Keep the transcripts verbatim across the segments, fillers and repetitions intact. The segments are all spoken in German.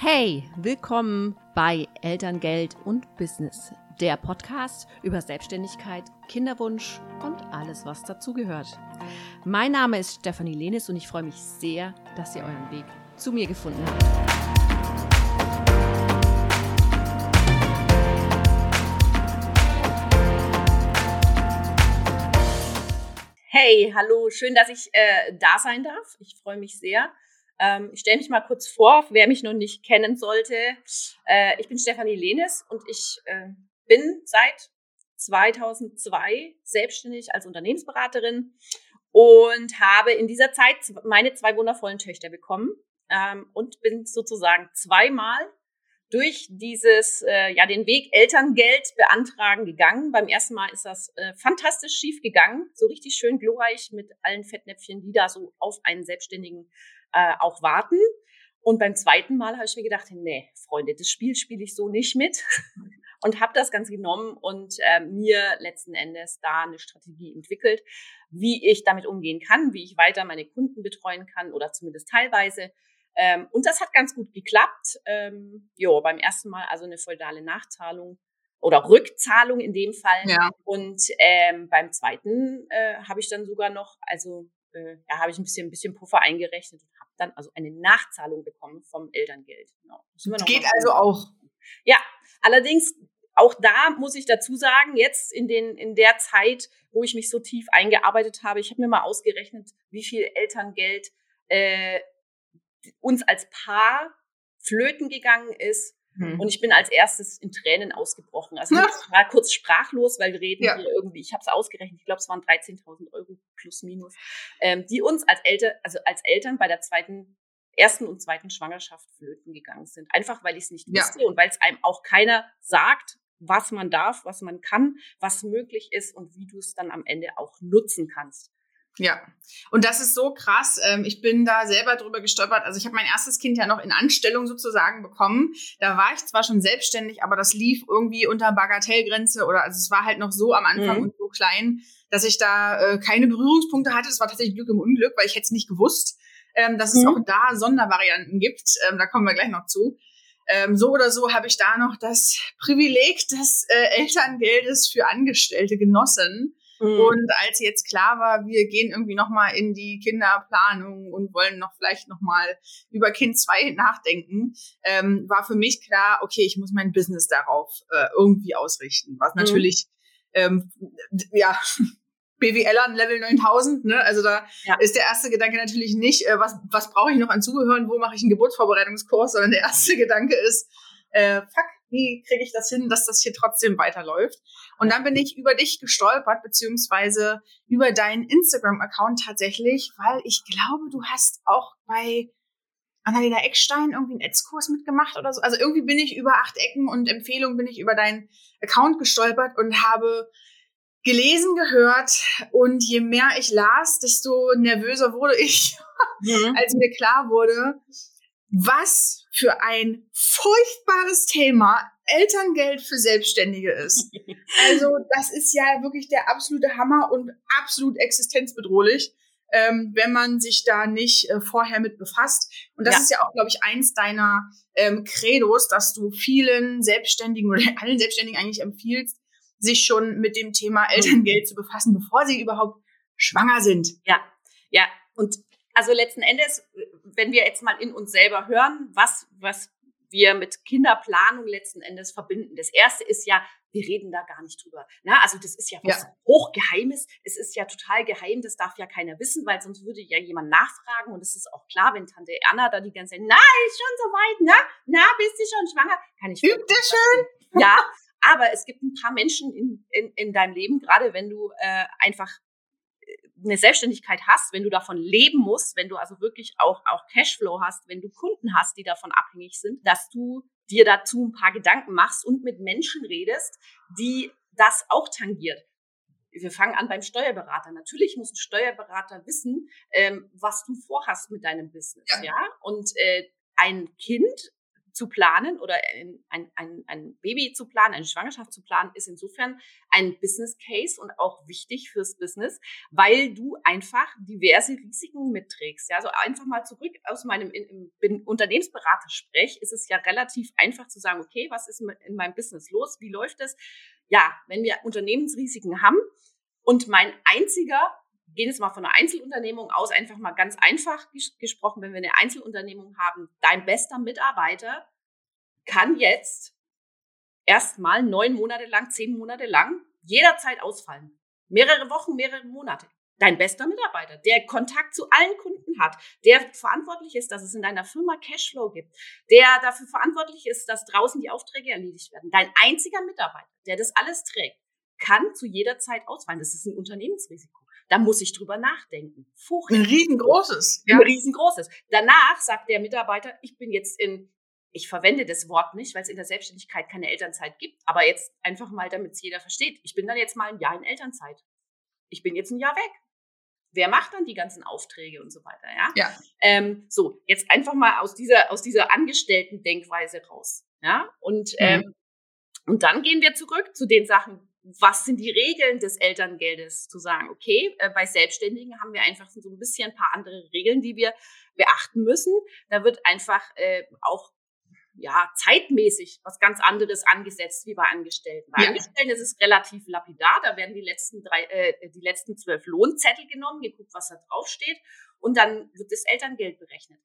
Hey, willkommen bei Elterngeld und Business, der Podcast über Selbstständigkeit, Kinderwunsch und alles, was dazugehört. Mein Name ist Stefanie Lehnes und ich freue mich sehr, dass ihr euren Weg zu mir gefunden habt. Hey, hallo, schön, dass ich äh, da sein darf. Ich freue mich sehr. Ähm, ich stelle mich mal kurz vor, wer mich noch nicht kennen sollte. Äh, ich bin Stefanie Lehnes und ich äh, bin seit zweitausendzwei selbstständig als Unternehmensberaterin und habe in dieser Zeit meine zwei wundervollen Töchter bekommen ähm, und bin sozusagen zweimal durch dieses, äh, ja, den Weg Elterngeld beantragen gegangen. Beim ersten Mal ist das äh, fantastisch schief gegangen, so richtig schön glorreich mit allen Fettnäpfchen, die da so auf einen Selbstständigen äh, auch warten. Und beim zweiten Mal habe ich mir gedacht, nee, Freunde, das Spiel spiele ich so nicht mit und habe das Ganze genommen und äh, mir letzten Endes da eine Strategie entwickelt, wie ich damit umgehen kann, wie ich weiter meine Kunden betreuen kann oder zumindest teilweise. Ähm, und das hat ganz gut geklappt. Ähm, jo, beim ersten Mal also eine feudale Nachzahlung oder Rückzahlung in dem Fall. Ja. Und ähm, beim zweiten äh, habe ich dann sogar noch, also äh, ja, habe ich ein bisschen, ein bisschen Puffer eingerechnet und habe dann also eine Nachzahlung bekommen vom Elterngeld. Genau. Das geht also auch. Ja, allerdings auch da muss ich dazu sagen, jetzt in den in der Zeit, wo ich mich so tief eingearbeitet habe, ich habe mir mal ausgerechnet, wie viel Elterngeld äh, uns als Paar flöten gegangen ist. Hm. Und ich bin als erstes in Tränen ausgebrochen. Also ich war kurz sprachlos, weil wir reden ja. hier irgendwie, ich habe es ausgerechnet, ich glaube, es waren dreizehntausend Euro plus minus, ähm, die uns als Eltern, also als Eltern bei der zweiten, ersten und zweiten Schwangerschaft flöten gegangen sind. Einfach, weil ich es nicht ja. wusste und weil es einem auch keiner sagt, was man darf, was man kann, was möglich ist und wie du es dann am Ende auch nutzen kannst. Ja, und das ist so krass. Ich bin da selber drüber gestolpert. Also ich habe mein erstes Kind ja noch in Anstellung sozusagen bekommen. Da war ich zwar schon selbstständig, aber das lief irgendwie unter Bagatellgrenze oder also es war halt noch so am Anfang mhm. und so klein, dass ich da äh, keine Berührungspunkte hatte. Das war tatsächlich Glück im Unglück, weil ich hätte es nicht gewusst, ähm, dass es mhm. auch da Sondervarianten gibt. Ähm, da kommen wir gleich noch zu. Ähm, so oder so habe ich da noch das Privileg des äh, Elterngeldes für Angestellte genossen. Mhm. Und als jetzt klar war, wir gehen irgendwie nochmal in die Kinderplanung und wollen noch vielleicht nochmal über Kind zwei nachdenken, ähm, war für mich klar, okay, ich muss mein Business darauf äh, irgendwie ausrichten. Was natürlich, mhm. ähm, ja, B W Lern Level neuntausend, ne? Also da ja. ist der erste Gedanke natürlich nicht, äh, was, was brauche ich noch an Zubehören, wo mache ich einen Geburtsvorbereitungskurs, sondern der erste Gedanke ist, äh, fuck, wie kriege ich das hin, dass das hier trotzdem weiterläuft? Und dann bin ich über dich gestolpert, beziehungsweise über deinen Instagram-Account tatsächlich, weil ich glaube, du hast auch bei Annalena Eckstein irgendwie einen Ads-Kurs mitgemacht oder so. Also irgendwie bin ich über acht Ecken und Empfehlungen bin ich über deinen Account gestolpert und habe gelesen, gehört und je mehr ich las, desto nervöser wurde ich, mhm. als mir klar wurde, was für ein furchtbares Thema Elterngeld für Selbstständige ist. Also das ist ja wirklich der absolute Hammer und absolut existenzbedrohlich, ähm, wenn man sich da nicht äh, vorher mit befasst. Und das ja. ist ja auch, glaube ich, eins deiner ähm, Credos, dass du vielen Selbstständigen oder allen Selbstständigen eigentlich empfiehlst, sich schon mit dem Thema Elterngeld zu befassen, bevor sie überhaupt schwanger sind. Ja, ja. Und also letzten Endes, wenn wir jetzt mal in uns selber hören, was, was wir mit Kinderplanung letzten Endes verbinden. Das erste ist ja, wir reden da gar nicht drüber. Na, also das ist ja was ja. Hochgeheimes. Es ist ja total geheim. Das darf ja keiner wissen, weil sonst würde ja jemand nachfragen. Und es ist auch klar, wenn Tante Erna da die ganze Zeit, na, ist schon soweit, na, na, bist du schon schwanger? Kann ich Übt ihr schön? Ja, aber es gibt ein paar Menschen in, in, in deinem Leben, gerade wenn du äh, einfach eine Selbstständigkeit hast, wenn du davon leben musst, wenn du also wirklich auch, auch Cashflow hast, wenn du Kunden hast, die davon abhängig sind, dass du dir dazu ein paar Gedanken machst und mit Menschen redest, die das auch tangiert. Wir fangen an beim Steuerberater. Natürlich muss ein Steuerberater wissen, ähm, was du vorhast mit deinem Business. Ja. ja? Und äh, ein Kind zu planen oder ein, ein, ein, ein Baby zu planen, eine Schwangerschaft zu planen, ist insofern ein Business Case und auch wichtig fürs Business, weil du einfach diverse Risiken mitträgst. Ja, also einfach mal zurück aus meinem in, in Unternehmensberater-Sprech ist es ja relativ einfach zu sagen, okay, was ist in meinem Business los? Wie läuft es? Ja, wenn wir Unternehmensrisiken haben und mein einziger gehen jetzt mal von einer Einzelunternehmung aus, einfach mal ganz einfach ges- gesprochen, wenn wir eine Einzelunternehmung haben, dein bester Mitarbeiter kann jetzt erstmal neun Monate lang, zehn Monate lang jederzeit ausfallen. Mehrere Wochen, mehrere Monate. Dein bester Mitarbeiter, der Kontakt zu allen Kunden hat, der verantwortlich ist, dass es in deiner Firma Cashflow gibt, der dafür verantwortlich ist, dass draußen die Aufträge erledigt werden. Dein einziger Mitarbeiter, der das alles trägt, kann zu jeder Zeit ausfallen. Das ist ein Unternehmensrisiko. Da muss ich drüber nachdenken. Vorher. Ein riesengroßes. Ja. Ein riesengroßes. Danach sagt der Mitarbeiter, ich bin jetzt in, ich verwende das Wort nicht, weil es in der Selbstständigkeit keine Elternzeit gibt, aber jetzt einfach mal, damit es jeder versteht. Ich bin dann jetzt mal ein Jahr in Elternzeit. Ich bin jetzt ein Jahr weg. Wer macht dann die ganzen Aufträge und so weiter, ja? Ja. Ähm, so, jetzt einfach mal aus dieser, aus dieser Angestellten-Denkweise raus, ja? Und, mhm. ähm, und dann gehen wir zurück zu den Sachen, was sind die Regeln des Elterngeldes? Zu sagen, okay, äh, bei Selbstständigen haben wir einfach so ein bisschen ein paar andere Regeln, die wir beachten müssen. Da wird einfach äh, auch ja zeitmäßig was ganz anderes angesetzt wie bei Angestellten. Bei ja. Angestellten ist es relativ lapidar. Da werden die letzten drei, äh, die letzten zwölf Lohnzettel genommen, geguckt, was da drauf steht, und dann wird das Elterngeld berechnet.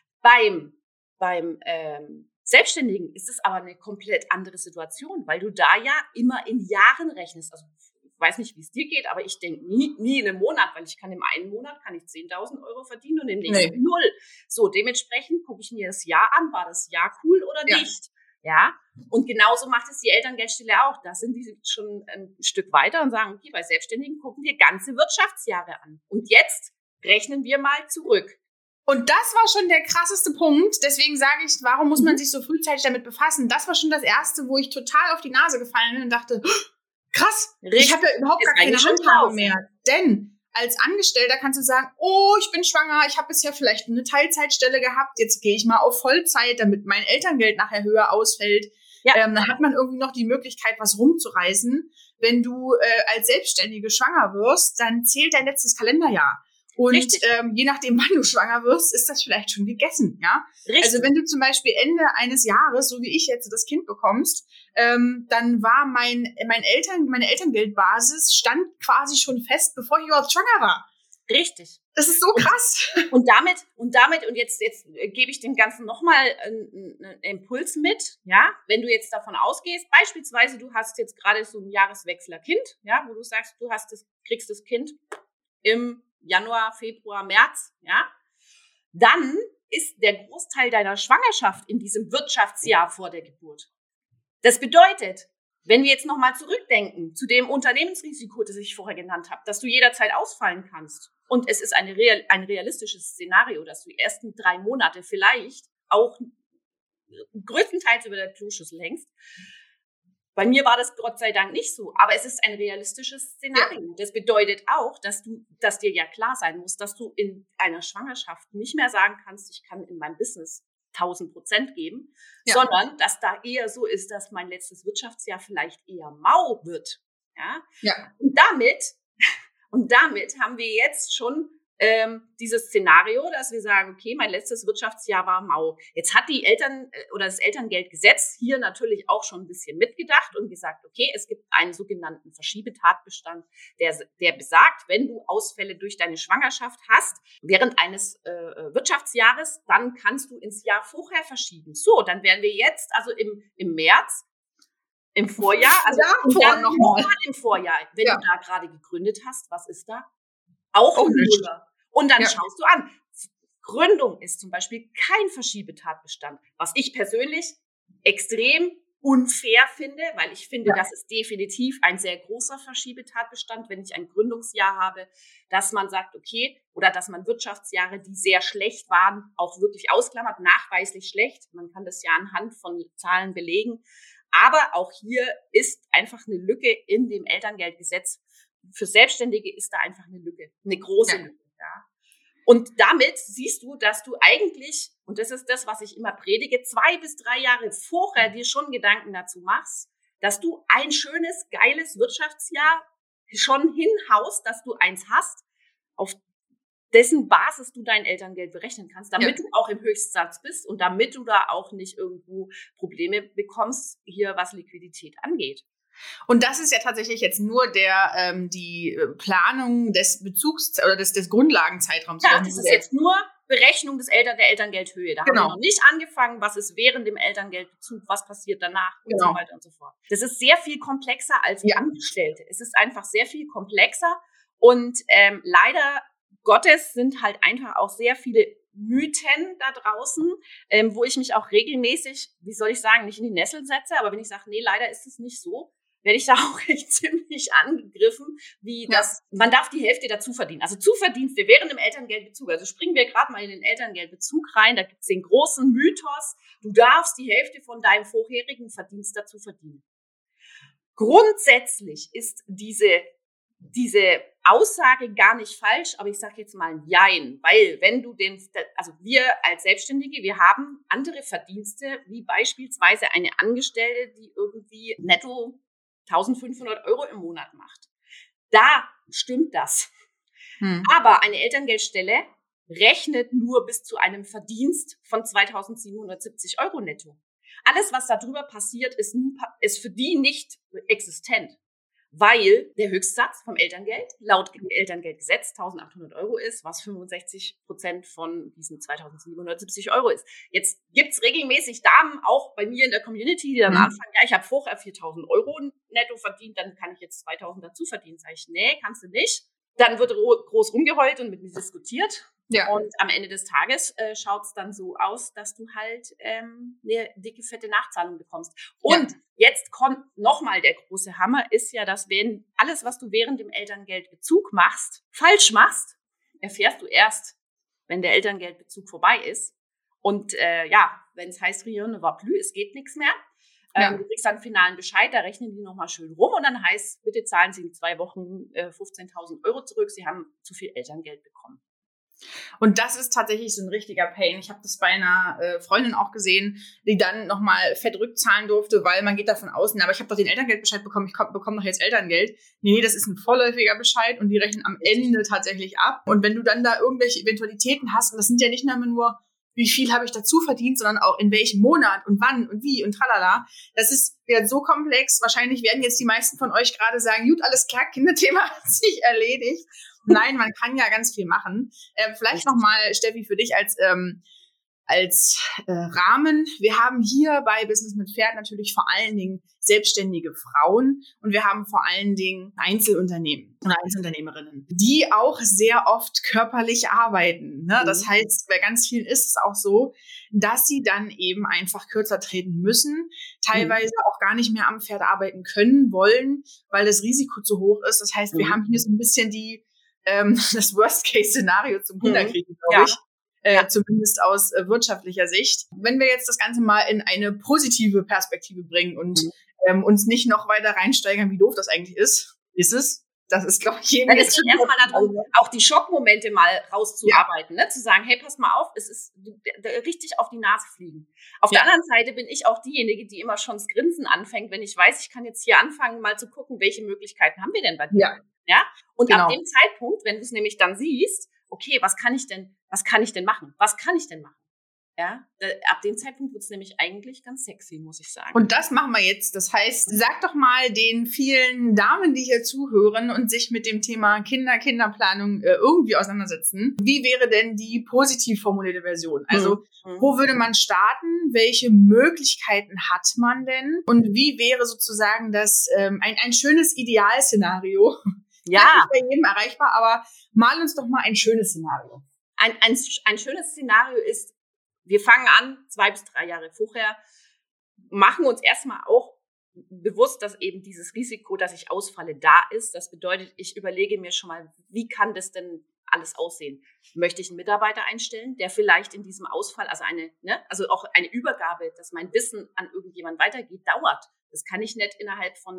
Beim beim ähm, Selbstständigen ist es aber eine komplett andere Situation, weil du da ja immer in Jahren rechnest. Also ich weiß nicht, wie es dir geht, aber ich denke nie, nie in einem Monat, weil ich kann im einen Monat kann ich zehntausend Euro verdienen und im nächsten nee. null. So, dementsprechend gucke ich mir das Jahr an, war das Jahr cool oder ja. nicht? Ja, und genauso macht es die Elterngeldstelle auch. Da sind die schon ein Stück weiter und sagen, okay, bei Selbstständigen gucken wir ganze Wirtschaftsjahre an. Und jetzt rechnen wir mal zurück. Und das war schon der krasseste Punkt. Deswegen sage ich, warum muss man sich so frühzeitig damit befassen? Das war schon das Erste, wo ich total auf die Nase gefallen bin und dachte, krass, Richtig. ich habe ja überhaupt gar keine Handhabe mehr. Denn als Angestellter kannst du sagen, oh, ich bin schwanger, ich habe bisher vielleicht eine Teilzeitstelle gehabt, jetzt gehe ich mal auf Vollzeit, damit mein Elterngeld nachher höher ausfällt. Ja. Ähm, dann hat man irgendwie noch die Möglichkeit, was rumzureißen. Wenn du äh, als Selbstständige schwanger wirst, dann zählt dein letztes Kalenderjahr. Und ähm, je nachdem, wann du schwanger wirst, ist das vielleicht schon gegessen, ja? Richtig. Also wenn du zum Beispiel Ende eines Jahres, so wie ich jetzt, das Kind bekommst, ähm, dann war mein mein Eltern meine Elterngeldbasis stand quasi schon fest, bevor ich überhaupt schwanger war. Richtig. Das ist so krass. Und, und damit und damit und jetzt jetzt gebe ich dem Ganzen nochmal einen, einen Impuls mit, ja? Wenn du jetzt davon ausgehst, beispielsweise du hast jetzt gerade so ein Jahreswechsler-Kind, ja, wo du sagst, du hast das kriegst das Kind im Januar, Februar, März, ja, dann ist der Großteil deiner Schwangerschaft in diesem Wirtschaftsjahr vor der Geburt. Das bedeutet, wenn wir jetzt nochmal zurückdenken zu dem Unternehmensrisiko, das ich vorher genannt habe, dass du jederzeit ausfallen kannst, und es ist eine real, ein realistisches Szenario, dass du die ersten drei Monate vielleicht auch größtenteils über der Kloschüssel hängst. Bei mir war das Gott sei Dank nicht so, aber es ist ein realistisches Szenario. Ja. Das bedeutet auch, dass du, dass dir ja klar sein muss, dass du in einer Schwangerschaft nicht mehr sagen kannst, ich kann in meinem Business tausend Prozent geben, ja. sondern dass da eher so ist, dass mein letztes Wirtschaftsjahr vielleicht eher mau wird. Ja. ja. Und damit, und damit haben wir jetzt schon ähm, dieses Szenario, dass wir sagen, okay, mein letztes Wirtschaftsjahr war mau. Jetzt hat die Eltern oder das Elterngeldgesetz hier natürlich auch schon ein bisschen mitgedacht und gesagt, okay, es gibt einen sogenannten Verschiebetatbestand, der, der besagt, wenn du Ausfälle durch deine Schwangerschaft hast während eines äh, Wirtschaftsjahres, dann kannst du ins Jahr vorher verschieben. So, dann wären wir jetzt also im, im März, im Vorjahr, also ja, und dann noch mal im Vorjahr, wenn ja. du da gerade gegründet hast, was ist da? Auch ein Nuller. Und dann ja. schaust du an. Gründung ist zum Beispiel kein Verschiebetatbestand, was ich persönlich extrem unfair finde, weil ich finde, ja. das ist definitiv ein sehr großer Verschiebetatbestand, wenn ich ein Gründungsjahr habe, dass man sagt, okay, oder dass man Wirtschaftsjahre, die sehr schlecht waren, auch wirklich ausklammert, nachweislich schlecht. Man kann das ja anhand von Zahlen belegen. Aber auch hier ist einfach eine Lücke in dem Elterngeldgesetz. Für Selbstständige ist da einfach eine Lücke, eine große ja. Lücke. Ja. Und damit siehst du, dass du eigentlich, und das ist das, was ich immer predige, zwei bis drei Jahre vorher dir schon Gedanken dazu machst, dass du ein schönes, geiles Wirtschaftsjahr schon hinhaust, dass du eins hast, auf dessen Basis du dein Elterngeld berechnen kannst, damit ja. du auch im Höchstsatz bist und damit du da auch nicht irgendwo Probleme bekommst, hier was Liquidität angeht. Und das ist ja tatsächlich jetzt nur der ähm, die Planung des Bezugs oder des, des Grundlagenzeitraums. Ja, das ist jetzt nur Berechnung des Eltern der Elterngeldhöhe. Da genau. haben wir noch nicht angefangen, was ist während dem Elterngeldbezug, was passiert danach und genau. so weiter und so fort. Das ist sehr viel komplexer als ja. Angestellte. Es ist einfach sehr viel komplexer und ähm, leider Gottes sind halt einfach auch sehr viele Mythen da draußen, ähm, wo ich mich auch regelmäßig, wie soll ich sagen, nicht in die Nessel setze, aber wenn ich sage, nee, leider ist es nicht so, werde ich da auch echt ziemlich angegriffen, wie ja. das, man darf die Hälfte dazu verdienen. Also Zuverdienste während dem Elterngeldbezug, also springen wir gerade mal in den Elterngeldbezug rein, da gibt's den großen Mythos, du darfst die Hälfte von deinem vorherigen Verdienst dazu verdienen. Grundsätzlich ist diese diese Aussage gar nicht falsch, aber ich sage jetzt mal ein Jein, weil wenn du den, also wir als Selbstständige, wir haben andere Verdienste, wie beispielsweise eine Angestellte, die irgendwie netto eintausendfünfhundert Euro im Monat macht. Da stimmt das. Hm. Aber eine Elterngeldstelle rechnet nur bis zu einem Verdienst von zweitausendsiebenhundertsiebzig Euro netto. Alles, was darüber passiert, ist, nie, ist für die nicht existent. Weil der Höchstsatz vom Elterngeld laut Elterngeldgesetz eintausendachthundert Euro ist, was fünfundsechzig Prozent von diesen zweitausendsiebenhundertsiebzig Euro ist. Jetzt gibt's regelmäßig Damen, auch bei mir in der Community, die dann mhm. anfangen, ja, ich habe vorher viertausend Euro netto verdient, dann kann ich jetzt zweitausend dazu verdienen. Sag ich, nee, kannst du nicht. Dann wird groß rumgeheult und mit mir diskutiert. Ja. Und am Ende des Tages äh, schaut's dann so aus, dass du halt ähm, eine dicke, fette Nachzahlung bekommst. Und ja. jetzt kommt nochmal der große Hammer, ist ja, dass wenn alles, was du während dem Elterngeldbezug machst, falsch machst, erfährst du erst, wenn der Elterngeldbezug vorbei ist. Und äh, ja, wenn es heißt, rien ne va plus, es geht nichts mehr. Ja. Ähm, du kriegst dann einen finalen Bescheid, da rechnen die nochmal schön rum und dann heißt, bitte zahlen Sie in zwei Wochen äh, fünfzehntausend Euro zurück, Sie haben zu viel Elterngeld bekommen. Und das ist tatsächlich so ein richtiger Pain. Ich habe das bei einer äh, Freundin auch gesehen, die dann nochmal fett rückzahlen durfte, weil man geht davon aus, na, aber ich habe doch den Elterngeldbescheid bekommen, ich bekomme doch jetzt Elterngeld. Nee, das ist ein vorläufiger Bescheid und die rechnen am Ende tatsächlich ab. Und wenn du dann da irgendwelche Eventualitäten hast, und das sind ja nicht nur, wie viel habe ich dazu verdient, sondern auch in welchem Monat und wann und wie und tralala. Das ist ja so komplex. Wahrscheinlich werden jetzt die meisten von euch gerade sagen, gut, alles klar, Kinderthema hat sich erledigt. Nein, man kann ja ganz viel machen. Äh, vielleicht nochmal, Steffi, für dich als ähm, als äh, Rahmen. Wir haben hier bei Business mit Pferd natürlich vor allen Dingen selbstständige Frauen und wir haben vor allen Dingen Einzelunternehmen oder Einzelunternehmerinnen, die auch sehr oft körperlich arbeiten. Ne? Das heißt, bei ganz vielen ist es auch so, dass sie dann eben einfach kürzer treten müssen, teilweise mhm. auch gar nicht mehr am Pferd arbeiten können, wollen, weil das Risiko zu hoch ist. Das heißt, wir mhm. haben hier so ein bisschen die ähm, das Worst-Case-Szenario zum Kinderkriegen, glaube ja. ich. Äh, ja. Zumindest aus äh, wirtschaftlicher Sicht. Wenn wir jetzt das Ganze mal in eine positive Perspektive bringen und mhm. ähm, uns nicht noch weiter reinsteigern, wie doof das eigentlich ist, ist es. Das ist, glaube ich, jedem jetzt schon erstmal darum, auch die Schockmomente mal rauszuarbeiten, ja. ne? Zu sagen, hey, pass mal auf, es ist richtig auf die Nase fliegen. Auf ja. der anderen Seite bin ich auch diejenige, die immer schon das Grinsen anfängt, wenn ich weiß, ich kann jetzt hier anfangen, mal zu gucken, welche Möglichkeiten haben wir denn bei dir? Ja. ja? Und genau. ab dem Zeitpunkt, wenn du es nämlich dann siehst, okay, was kann ich denn, was kann ich denn machen? Was kann ich denn machen? Ja, ab dem Zeitpunkt wird es nämlich eigentlich ganz sexy, muss ich sagen. Und das machen wir jetzt. Das heißt, sag doch mal den vielen Damen, die hier zuhören und sich mit dem Thema Kinder, Kinderplanung äh, irgendwie auseinandersetzen. Wie wäre denn die positiv formulierte Version? Also, mhm. wo würde man starten? Welche Möglichkeiten hat man denn? Und wie wäre sozusagen das ähm, ein, ein schönes Idealszenario? Ja. Nicht bei jedem erreichbar, aber mal uns doch mal ein schönes Szenario. Ein, ein, ein schönes Szenario ist, wir fangen an, zwei bis drei Jahre vorher, machen uns erstmal auch bewusst, dass eben dieses Risiko, dass ich ausfalle, da ist. Das bedeutet, ich überlege mir schon mal, wie kann das denn alles aussehen? Möchte ich einen Mitarbeiter einstellen, der vielleicht in diesem Ausfall, also eine, ne, also auch eine Übergabe, dass mein Wissen an irgendjemand weitergeht, dauert. Das kann ich nicht innerhalb von einer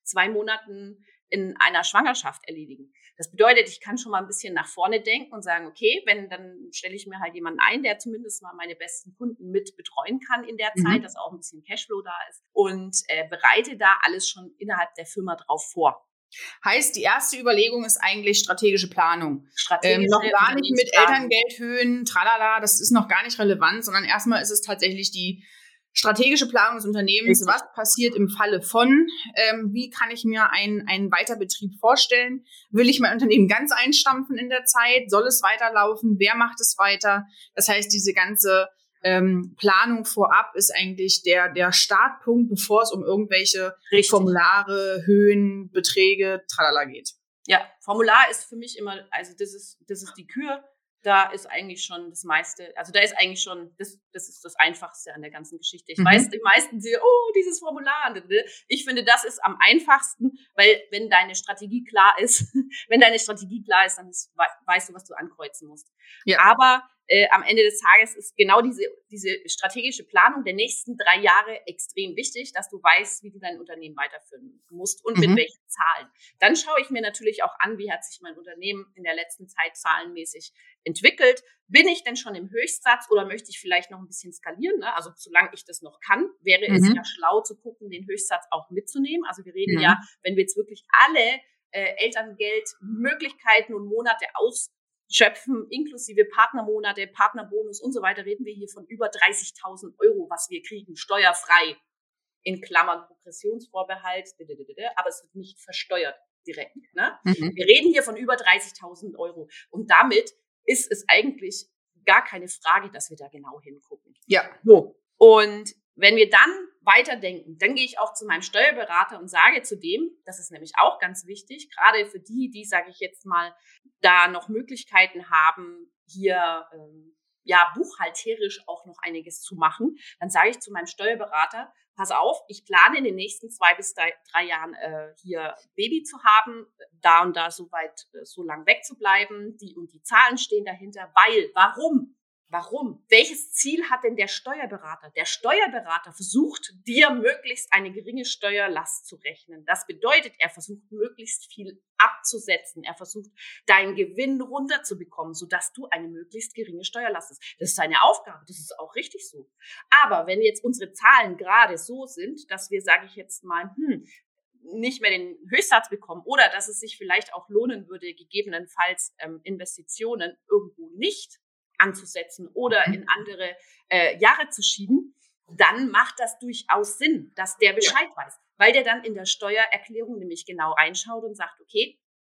zwei Monaten in einer Schwangerschaft erledigen. Das bedeutet, ich kann schon mal ein bisschen nach vorne denken und sagen, okay, wenn, dann stelle ich mir halt jemanden ein, der zumindest mal meine besten Kunden mit betreuen kann in der mhm. Zeit, dass auch ein bisschen Cashflow da ist und äh, bereite da alles schon innerhalb der Firma drauf vor. Heißt, die erste Überlegung ist eigentlich strategische Planung. Strategische ähm, noch gar nicht mit Elterngeldhöhen, tralala, das ist noch gar nicht relevant, sondern erstmal ist es tatsächlich die strategische Planung des Unternehmens. Richtig. Was passiert im Falle von? Ähm, wie kann ich mir einen, einen Weiterbetrieb vorstellen? Will ich mein Unternehmen ganz einstampfen in der Zeit? Soll es weiterlaufen? Wer macht es weiter? Das heißt, diese ganze Ähm, Planung vorab ist eigentlich der, der Startpunkt, bevor es um irgendwelche Richtig. Formulare, Höhen, Beträge, tralala geht. Ja, Formular ist für mich immer, also das ist, das ist die Kür, da ist eigentlich schon das meiste, also da ist eigentlich schon, das, das ist das Einfachste an der ganzen Geschichte. Ich mhm. weiß, die meisten sehen, oh, dieses Formular. Ich finde, das ist am einfachsten, weil wenn deine Strategie klar ist, wenn deine Strategie klar ist, dann ist, weißt du, was du ankreuzen musst. Ja. Aber Äh, am Ende des Tages ist genau diese, diese strategische Planung der nächsten drei Jahre extrem wichtig, dass du weißt, wie du dein Unternehmen weiterführen musst und mhm. mit welchen Zahlen. Dann schaue ich mir natürlich auch an, wie hat sich mein Unternehmen in der letzten Zeit zahlenmäßig entwickelt. Bin ich denn schon im Höchstsatz oder möchte ich vielleicht noch ein bisschen skalieren? Ne? Also solange ich das noch kann, wäre mhm. es ja schlau zu gucken, den Höchstsatz auch mitzunehmen. Also wir reden mhm. ja, wenn wir jetzt wirklich alle äh, Elterngeldmöglichkeiten und Monate aus schöpfen, inklusive Partnermonate, Partnerbonus und so weiter, reden wir hier von über dreißigtausend Euro, was wir kriegen, steuerfrei, in Klammern Progressionsvorbehalt, aber es wird nicht versteuert direkt. Ne? Mhm. Wir reden hier von über dreißigtausend Euro und damit ist es eigentlich gar keine Frage, dass wir da genau hingucken. Ja. So. Und wenn wir dann weiterdenken, dann gehe ich auch zu meinem Steuerberater und sage zu dem, das ist nämlich auch ganz wichtig, gerade für die, die, sage ich jetzt mal, da noch Möglichkeiten haben, hier ähm, ja buchhalterisch auch noch einiges zu machen, dann sage ich zu meinem Steuerberater, pass auf, ich plane in den nächsten zwei bis drei, drei Jahren äh, hier Baby zu haben, da und da so weit, äh, so lang wegzubleiben, die und die Zahlen stehen dahinter, weil, warum? Warum? Welches Ziel hat denn der Steuerberater? Der Steuerberater versucht, dir möglichst eine geringe Steuerlast zu rechnen. Das bedeutet, er versucht, möglichst viel abzusetzen. Er versucht, deinen Gewinn runterzubekommen, sodass du eine möglichst geringe Steuerlast hast. Das ist seine Aufgabe. Das ist auch richtig so. Aber wenn jetzt unsere Zahlen gerade so sind, dass wir, sage ich jetzt mal, hm, nicht mehr den Höchstsatz bekommen oder dass es sich vielleicht auch lohnen würde, gegebenenfalls ähm, Investitionen irgendwo nicht anzusetzen oder in andere äh, Jahre zu schieben, dann macht das durchaus Sinn, dass der Bescheid ja. weiß, weil der dann in der Steuererklärung nämlich genau reinschaut und sagt, okay,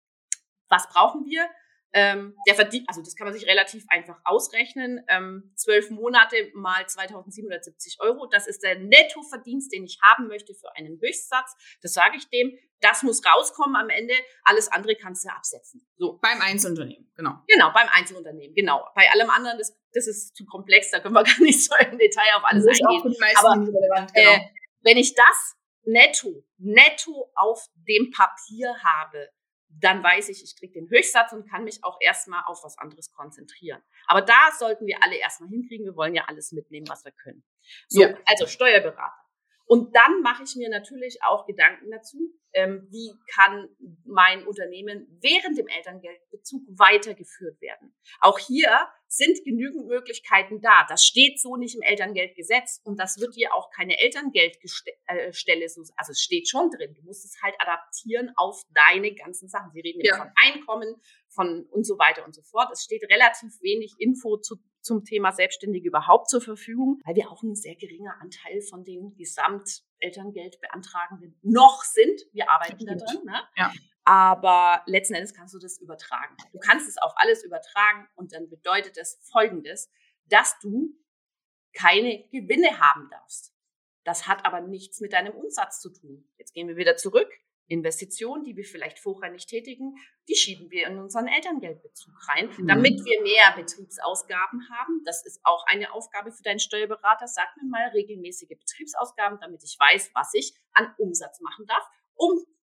was brauchen wir? Ähm, der verdient, also das kann man sich relativ einfach ausrechnen, ähm, zwölf Monate mal zweitausendsiebenhundertsiebzig Euro, das ist der Nettoverdienst, den ich haben möchte für einen Höchstsatz, das sage ich dem, das muss rauskommen am Ende, alles andere kannst du absetzen. So. Beim Einzelunternehmen, genau. Genau, beim Einzelunternehmen, genau. Bei allem anderen, das, das ist zu komplex, da können wir gar nicht so im Detail auf alles eingehen. Auch für die meisten Aber relevant, genau. äh, wenn ich das netto, netto auf dem Papier habe, dann weiß ich, ich kriege den Höchstsatz und kann mich auch erstmal auf was anderes konzentrieren. Aber da sollten wir alle erstmal hinkriegen. Wir wollen ja alles mitnehmen, was wir können. So, ja. Also Steuerberater. Und dann mache ich mir natürlich auch Gedanken dazu, ähm, wie kann mein Unternehmen während dem Elterngeldbezug weitergeführt werden. Auch hier sind genügend Möglichkeiten da. Das steht so nicht im Elterngeldgesetz und das wird dir auch keine Elterngeldstelle so, also es steht schon drin. Du musst es halt adaptieren auf deine ganzen Sachen. Sie reden ja von Einkommen, von und so weiter und so fort. Es steht relativ wenig Info zu, zum Thema Selbstständige überhaupt zur Verfügung, weil wir auch ein sehr geringer Anteil von den Gesamtelterngeldbeantragenden noch sind. Wir arbeiten da dran, ne? Ja. Aber letzten Endes kannst du das übertragen. Du kannst es auf alles übertragen und dann bedeutet das Folgendes, dass du keine Gewinne haben darfst. Das hat aber nichts mit deinem Umsatz zu tun. Jetzt gehen wir wieder zurück. Investitionen, die wir vielleicht vorher nicht tätigen, die schieben wir in unseren Elterngeldbezug rein, mhm. damit wir mehr Betriebsausgaben haben. Das ist auch eine Aufgabe für deinen Steuerberater. Sag mir mal regelmäßige Betriebsausgaben, damit ich weiß, was ich an Umsatz machen darf, um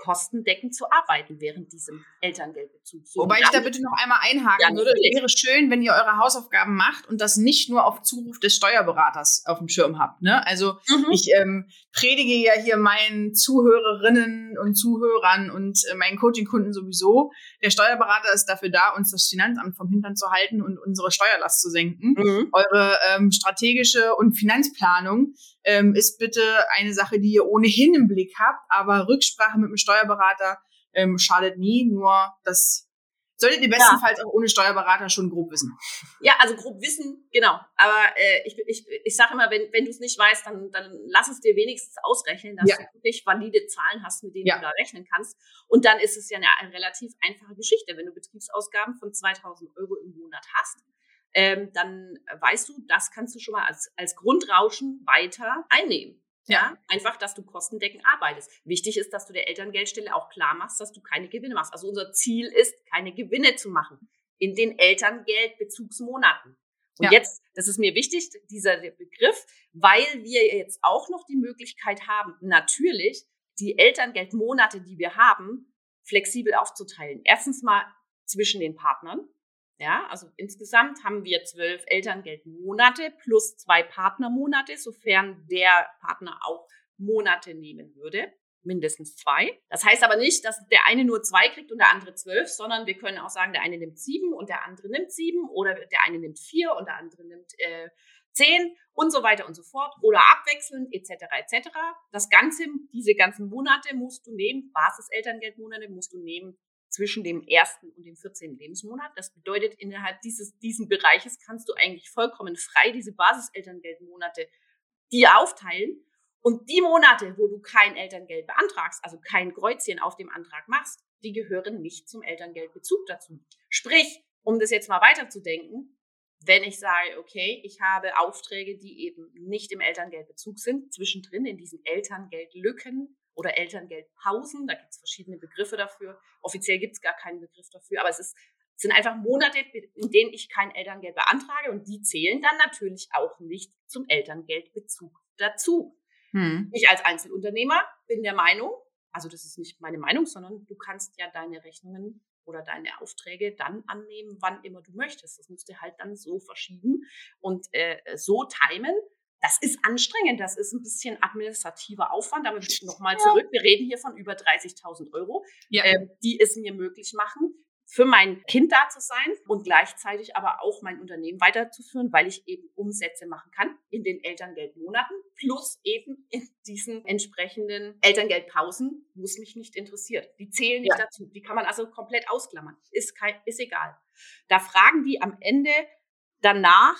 kostendeckend zu arbeiten während diesem Elterngeldbezug. So, Wobei ich da bitte noch einmal einhaken ja, würde. Es wäre schön, wenn ihr eure Hausaufgaben macht und das nicht nur auf Zuruf des Steuerberaters auf dem Schirm habt. Ne? Also mhm. ich ähm, predige ja hier meinen Zuhörerinnen und Zuhörern und äh, meinen Coaching-Kunden sowieso. Der Steuerberater ist dafür da, uns das Finanzamt vom Hintern zu halten und unsere Steuerlast zu senken. Mhm. Eure ähm, strategische und Finanzplanung ähm, ist bitte eine Sache, die ihr ohnehin im Blick habt, aber Rücksprache mit dem Steuerberater ähm, schadet nie, nur das solltet ihr bestenfalls ja. auch ohne Steuerberater schon grob wissen. Ja, also grob wissen, genau. Aber äh, ich, ich, ich sage immer, wenn, wenn du es nicht weißt, dann, dann lass es dir wenigstens ausrechnen, dass ja. du wirklich valide Zahlen hast, mit denen ja. du da rechnen kannst. Und dann ist es ja eine, eine relativ einfache Geschichte. Wenn du Betriebsausgaben von zweitausend Euro im Monat hast, ähm, dann weißt du, das kannst du schon mal als, als Grundrauschen weiter einnehmen. Ja. ja, einfach, dass du kostendeckend arbeitest. Wichtig ist, dass du der Elterngeldstelle auch klar machst, dass du keine Gewinne machst. Also unser Ziel ist, keine Gewinne zu machen in den Elterngeldbezugsmonaten. Und ja. jetzt, das ist mir wichtig, dieser Begriff, weil wir jetzt auch noch die Möglichkeit haben, natürlich die Elterngeldmonate, die wir haben, flexibel aufzuteilen. Erstens mal zwischen den Partnern. Ja, also insgesamt haben wir zwölf Elterngeldmonate plus zwei Partnermonate, sofern der Partner auch Monate nehmen würde, mindestens zwei. Das heißt aber nicht, dass der eine nur zwei kriegt und der andere zwölf, sondern wir können auch sagen, der eine nimmt sieben und der andere nimmt sieben oder der eine nimmt vier und der andere nimmt äh, zehn und so weiter und so fort oder abwechselnd et cetera et cetera. Das Ganze, diese ganzen Monate musst du nehmen, Basis-Elterngeldmonate musst du nehmen, zwischen dem ersten und dem vierzehnten Lebensmonat. Das bedeutet, innerhalb dieses diesen Bereiches kannst du eigentlich vollkommen frei diese Basis-Elterngeldmonate dir aufteilen. Und die Monate, wo du kein Elterngeld beantragst, also kein Kreuzchen auf dem Antrag machst, die gehören nicht zum Elterngeldbezug dazu. Sprich, um das jetzt mal weiterzudenken, wenn ich sage, okay, ich habe Aufträge, die eben nicht im Elterngeldbezug sind, zwischendrin in diesen Elterngeldlücken, oder Elterngeldpausen, da gibt es verschiedene Begriffe dafür. Offiziell gibt es gar keinen Begriff dafür, aber es, ist, es sind einfach Monate, in denen ich kein Elterngeld beantrage und die zählen dann natürlich auch nicht zum Elterngeldbezug dazu. Hm. Ich als Einzelunternehmer bin der Meinung, also das ist nicht meine Meinung, sondern du kannst ja deine Rechnungen oder deine Aufträge dann annehmen, wann immer du möchtest. Das musst du halt dann so verschieben und äh, so timen. Das ist anstrengend, das ist ein bisschen administrativer Aufwand, aber nochmal zurück, wir reden hier von über dreißigtausend Euro, ja. äh, die es mir möglich machen, für mein Kind da zu sein und gleichzeitig aber auch mein Unternehmen weiterzuführen, weil ich eben Umsätze machen kann in den Elterngeldmonaten plus eben in diesen entsprechenden Elterngeldpausen, wo es mich nicht interessiert. Die zählen nicht ja. dazu, die kann man also komplett ausklammern, ist, kein, ist egal. Da fragen die am Ende danach,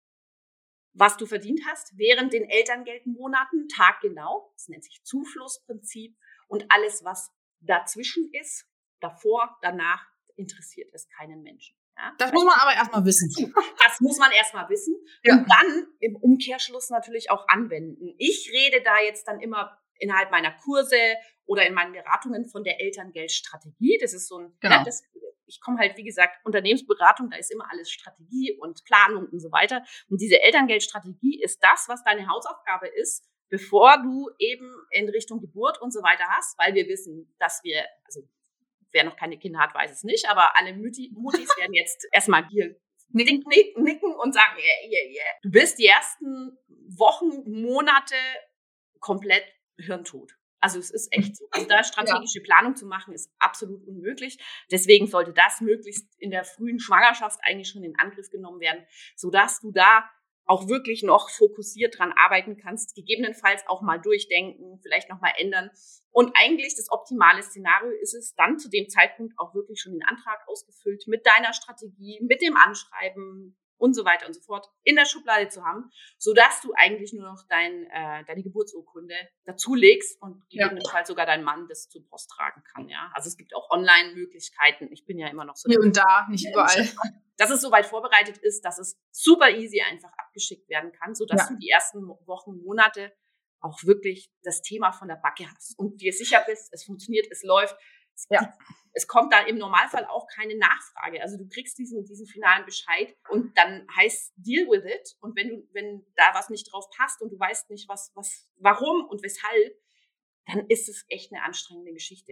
was du verdient hast während den Elterngeldmonaten, taggenau. Das nennt sich Zuflussprinzip. Und alles, was dazwischen ist, davor, danach, interessiert es keinen Menschen. Ja? Das muss man aber erstmal wissen. Das muss man erstmal wissen. Ja. Und dann im Umkehrschluss natürlich auch anwenden. Ich rede da jetzt dann immer innerhalb meiner Kurse oder in meinen Beratungen von der Elterngeldstrategie. Das ist so ein, genau. ja, das, ich komme halt, wie gesagt, Unternehmensberatung, da ist immer alles Strategie und Planung und so weiter. Und diese Elterngeldstrategie ist das, was deine Hausaufgabe ist, bevor du eben in Richtung Geburt und so weiter hast, weil wir wissen, dass wir, also wer noch keine Kinder hat, weiß es nicht, aber alle Mutti, Muttis werden jetzt erstmal hier nicken, nicken und sagen, yeah, yeah, yeah. Du bist die ersten Wochen, Monate komplett hirntot. Also es ist echt so. Also da strategische ja. Planung zu machen, ist absolut unmöglich. Deswegen sollte das möglichst in der frühen Schwangerschaft eigentlich schon in Angriff genommen werden, sodass du da auch wirklich noch fokussiert dran arbeiten kannst, gegebenenfalls auch mal durchdenken, vielleicht noch mal ändern. Und eigentlich das optimale Szenario ist es, dann zu dem Zeitpunkt auch wirklich schon den Antrag ausgefüllt mit deiner Strategie, mit dem Anschreiben und so weiter und so fort in der Schublade zu haben, sodass du eigentlich nur noch dein, äh, deine Geburtsurkunde dazulegst und gegebenenfalls ja. sogar dein Mann das zur Post tragen kann. Ja, also es gibt auch Online-Möglichkeiten. Ich bin ja immer noch so. Hier und da, nicht überall. Dass es soweit vorbereitet ist, dass es super easy einfach abgeschickt werden kann, sodass ja. du die ersten Wochen, Monate auch wirklich das Thema von der Backe hast und dir sicher bist, es funktioniert, es läuft. Es, ja. es kommt da im Normalfall auch keine Nachfrage. Also du kriegst diesen, diesen finalen Bescheid und dann heißt deal with it. Und wenn du, wenn da was nicht drauf passt und du weißt nicht, was, was, warum und weshalb, dann ist es echt eine anstrengende Geschichte.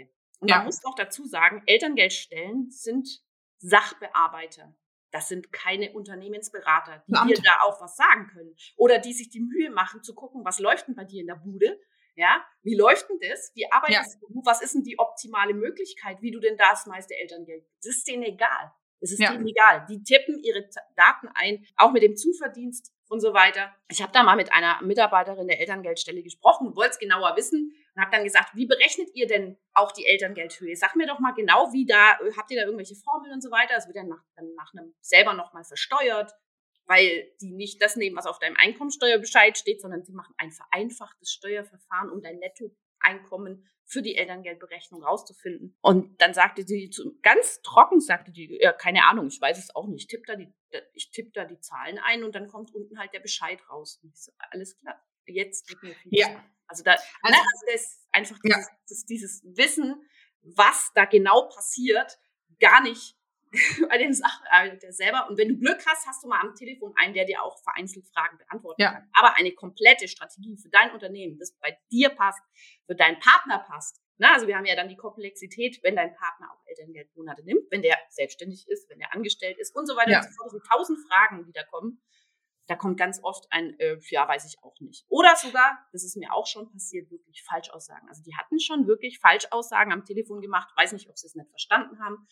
Und Ja. man muss auch dazu sagen, Elterngeldstellen sind Sachbearbeiter. Das sind keine Unternehmensberater, die Beamte. dir da auch was sagen können. Oder die sich die Mühe machen, zu gucken, was läuft denn bei dir in der Bude? Ja, wie läuft denn das? Wie arbeitest Ja. du? Was ist denn die optimale Möglichkeit, wie du denn das meiste Elterngeld? Das ist denen egal. Das ist Ja. denen egal. Die tippen ihre Z- Daten ein, auch mit dem Zuverdienst und so weiter. Ich habe da mal mit einer Mitarbeiterin der Elterngeldstelle gesprochen und wollte es genauer wissen und habe dann gesagt, wie berechnet ihr denn auch die Elterngeldhöhe? Sag mir doch mal genau, wie da, habt ihr da irgendwelche Formeln und so weiter? Das wird dann nach, dann nach einem selber nochmal versteuert, weil die nicht das nehmen, was auf deinem Einkommensteuerbescheid steht, sondern sie machen ein vereinfachtes Steuerverfahren, um dein Nettoeinkommen für die Elterngeldberechnung rauszufinden. Und dann sagte sie, zu- ganz trocken sagte die, ja, keine Ahnung, ich weiß es auch nicht, ich tippe da, die, ich tipp da die Zahlen ein und dann kommt unten halt der Bescheid raus. Und ich so, alles klar, jetzt wird mir viel Ja. klar. Also da, Also- also, also das ist einfach Ja. dieses, das, dieses Wissen, was da genau passiert, gar nicht bei dem Sachbearbeiter selber. Und wenn du Glück hast, hast du mal am Telefon einen, der dir auch vereinzelt Fragen beantworten Ja. kann. Aber eine komplette Strategie für dein Unternehmen, das bei dir passt, für deinen Partner passt. Na, also wir haben ja dann die Komplexität, wenn dein Partner auch Elterngeldmonate nimmt, wenn der selbstständig ist, wenn der angestellt ist und so weiter Ja. und so fort. Das sind tausend Fragen, die da kommen. Da kommt ganz oft ein, äh, ja, weiß ich auch nicht. Oder sogar, das ist mir auch schon passiert, wirklich Falschaussagen. Also die hatten schon wirklich Falschaussagen am Telefon gemacht. Weiß nicht, ob sie es nicht verstanden haben.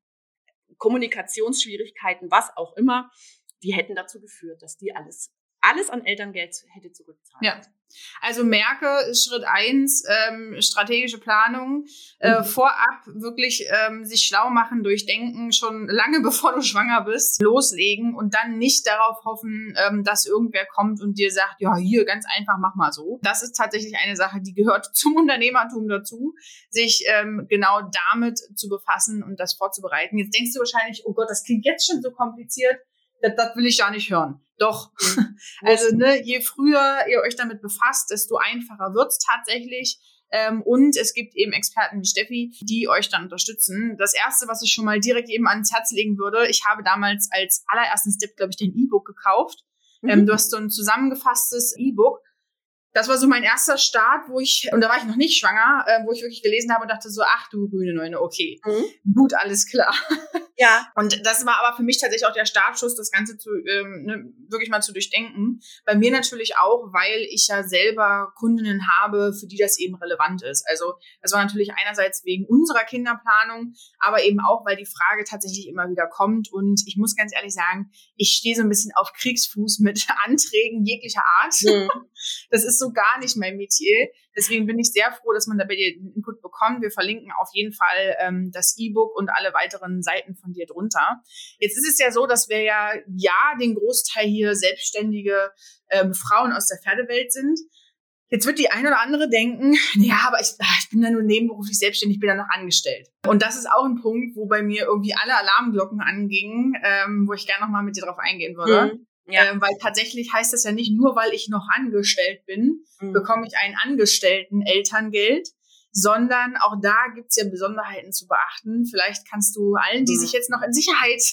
Kommunikationsschwierigkeiten, was auch immer, die hätten dazu geführt, dass die alles, alles an Elterngeld hätte zurückzahlen. Ja. Also merke, Schritt eins, ähm, strategische Planung, äh, Mhm. vorab wirklich ähm, sich schlau machen, durchdenken, schon lange bevor du schwanger bist, loslegen und dann nicht darauf hoffen, ähm, dass irgendwer kommt und dir sagt, ja, hier, ganz einfach, mach mal so. Das ist tatsächlich eine Sache, die gehört zum Unternehmertum dazu, sich ähm, genau damit zu befassen und das vorzubereiten. Jetzt denkst du wahrscheinlich, oh Gott, das klingt jetzt schon so kompliziert, das, das will ich ja nicht hören. Doch. Also, ne, je früher ihr euch damit befasst, desto einfacher wird's tatsächlich. Ähm, und es gibt eben Experten wie Steffi, die euch dann unterstützen. Das Erste, was ich schon mal direkt eben ans Herz legen würde, ich habe damals als allerersten Step, glaube ich, den E-Book gekauft. Mhm. Ähm, du hast so ein zusammengefasstes E-Book. Das war so mein erster Start, wo ich, und da war ich noch nicht schwanger, äh, wo ich wirklich gelesen habe und dachte so, ach du grüne Neune, okay, Mhm. gut, alles klar. Ja. Und das war aber für mich tatsächlich auch der Startschuss, das Ganze zu ähm, ne, wirklich mal zu durchdenken. Bei mir natürlich auch, weil ich ja selber Kundinnen habe, für die das eben relevant ist. Also das war natürlich einerseits wegen unserer Kinderplanung, aber eben auch, weil die Frage tatsächlich immer wieder kommt. Und ich muss ganz ehrlich sagen, ich stehe so ein bisschen auf Kriegsfuß mit Anträgen jeglicher Art. Mhm. Das ist so gar nicht mein Metier. Deswegen bin ich sehr froh, dass man da bei dir den Input bekommt. Wir verlinken auf jeden Fall ähm, das E-Book und alle weiteren Seiten von dir drunter. Jetzt ist es ja so, dass wir ja, ja den Großteil hier selbstständige ähm, Frauen aus der Pferdewelt sind. Jetzt wird die eine oder andere denken, ja, aber ich, ich bin ja nur nebenberuflich selbstständig, ich bin ja noch angestellt. Und das ist auch ein Punkt, wo bei mir irgendwie alle Alarmglocken angingen, ähm, wo ich gerne nochmal mit dir drauf eingehen würde. Mhm. Ja. Ähm, weil tatsächlich heißt das ja nicht, nur weil ich noch angestellt bin, Mhm. bekomme ich ein Angestellten-Elterngeld, sondern auch da gibt's ja Besonderheiten zu beachten. Vielleicht kannst du allen, die Mhm. sich jetzt noch in Sicherheit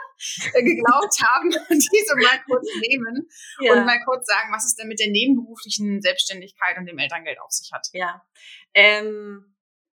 geglaubt haben, diese mal kurz nehmen Ja. und mal kurz sagen, was es denn mit der nebenberuflichen Selbstständigkeit und dem Elterngeld auf sich hat. Ja. Ähm,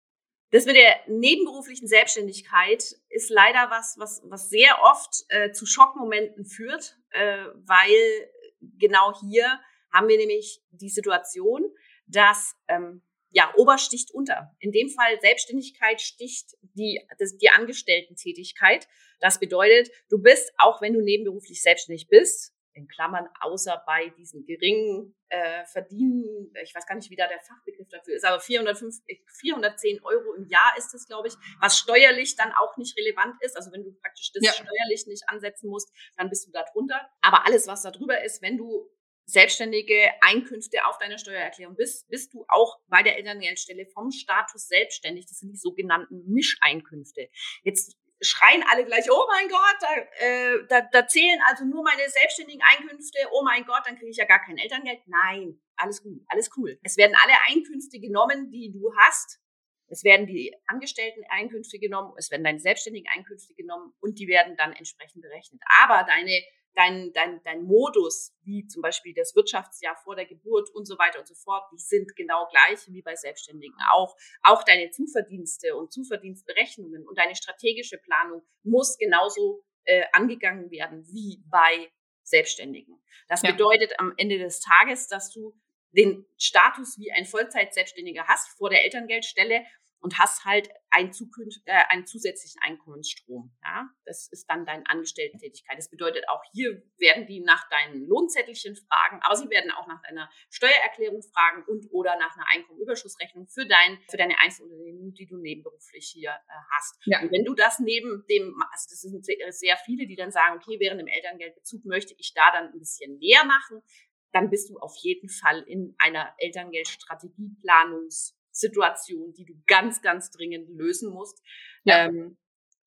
das mit der nebenberuflichen Selbstständigkeit ist leider was, was, was sehr oft äh, zu Schockmomenten führt, äh, weil genau hier haben wir nämlich die Situation, dass ähm, ja, Ober sticht unter. In dem Fall Selbstständigkeit sticht die, das, die Angestellten-Tätigkeit. Das bedeutet, du bist, auch wenn du nebenberuflich selbstständig bist, in Klammern, außer bei diesen geringen äh, Verdienen, ich weiß gar nicht, wie da der Fachbegriff dafür ist, aber vierhundertfünf, vierhundertzehn Euro im Jahr ist das, glaube ich, was steuerlich dann auch nicht relevant ist. Also wenn du praktisch das Ja. steuerlich nicht ansetzen musst, dann bist du da drunter. Aber alles, was da drüber ist, wenn du selbstständige Einkünfte auf deiner Steuererklärung bist, bist du auch bei der Elterngeldstelle vom Status selbstständig. Das sind die sogenannten Mischeinkünfte. Jetzt schreien alle gleich, oh mein Gott, da, äh, da, da zählen also nur meine selbstständigen Einkünfte, oh mein Gott, dann kriege ich ja gar kein Elterngeld. Nein, alles gut, alles cool. Es werden alle Einkünfte genommen, die du hast. Es werden die Angestellten-Einkünfte genommen, es werden deine selbstständigen Einkünfte genommen und die werden dann entsprechend berechnet. Aber deine dein, dein, dein Modus, wie zum Beispiel das Wirtschaftsjahr vor der Geburt und so weiter und so fort, die sind genau gleich wie bei Selbstständigen auch. Auch deine Zuverdienste und Zuverdienstberechnungen und deine strategische Planung muss genauso äh, angegangen werden wie bei Selbstständigen. Das ja. bedeutet am Ende des Tages, dass du den Status wie ein Vollzeit-Selbstständiger hast vor der Elterngeldstelle und hast halt einen, zukünft, äh, einen zusätzlichen Einkommensstrom. Ja? Das ist dann deine Angestellten-Tätigkeit. Das bedeutet, auch hier werden die nach deinen Lohnzettelchen fragen, aber sie werden auch nach deiner Steuererklärung fragen und oder nach einer Einkommenüberschussrechnung für, dein, für deine Einzelunternehmen, die du nebenberuflich hier äh, hast. Ja. Und wenn du das neben dem, also das sind sehr, sehr viele, die dann sagen, okay, während dem Elterngeldbezug möchte ich da dann ein bisschen mehr machen, dann bist du auf jeden Fall in einer Elterngeldstrategieplanungs-Situation, die du ganz, ganz dringend lösen musst, ja. ähm,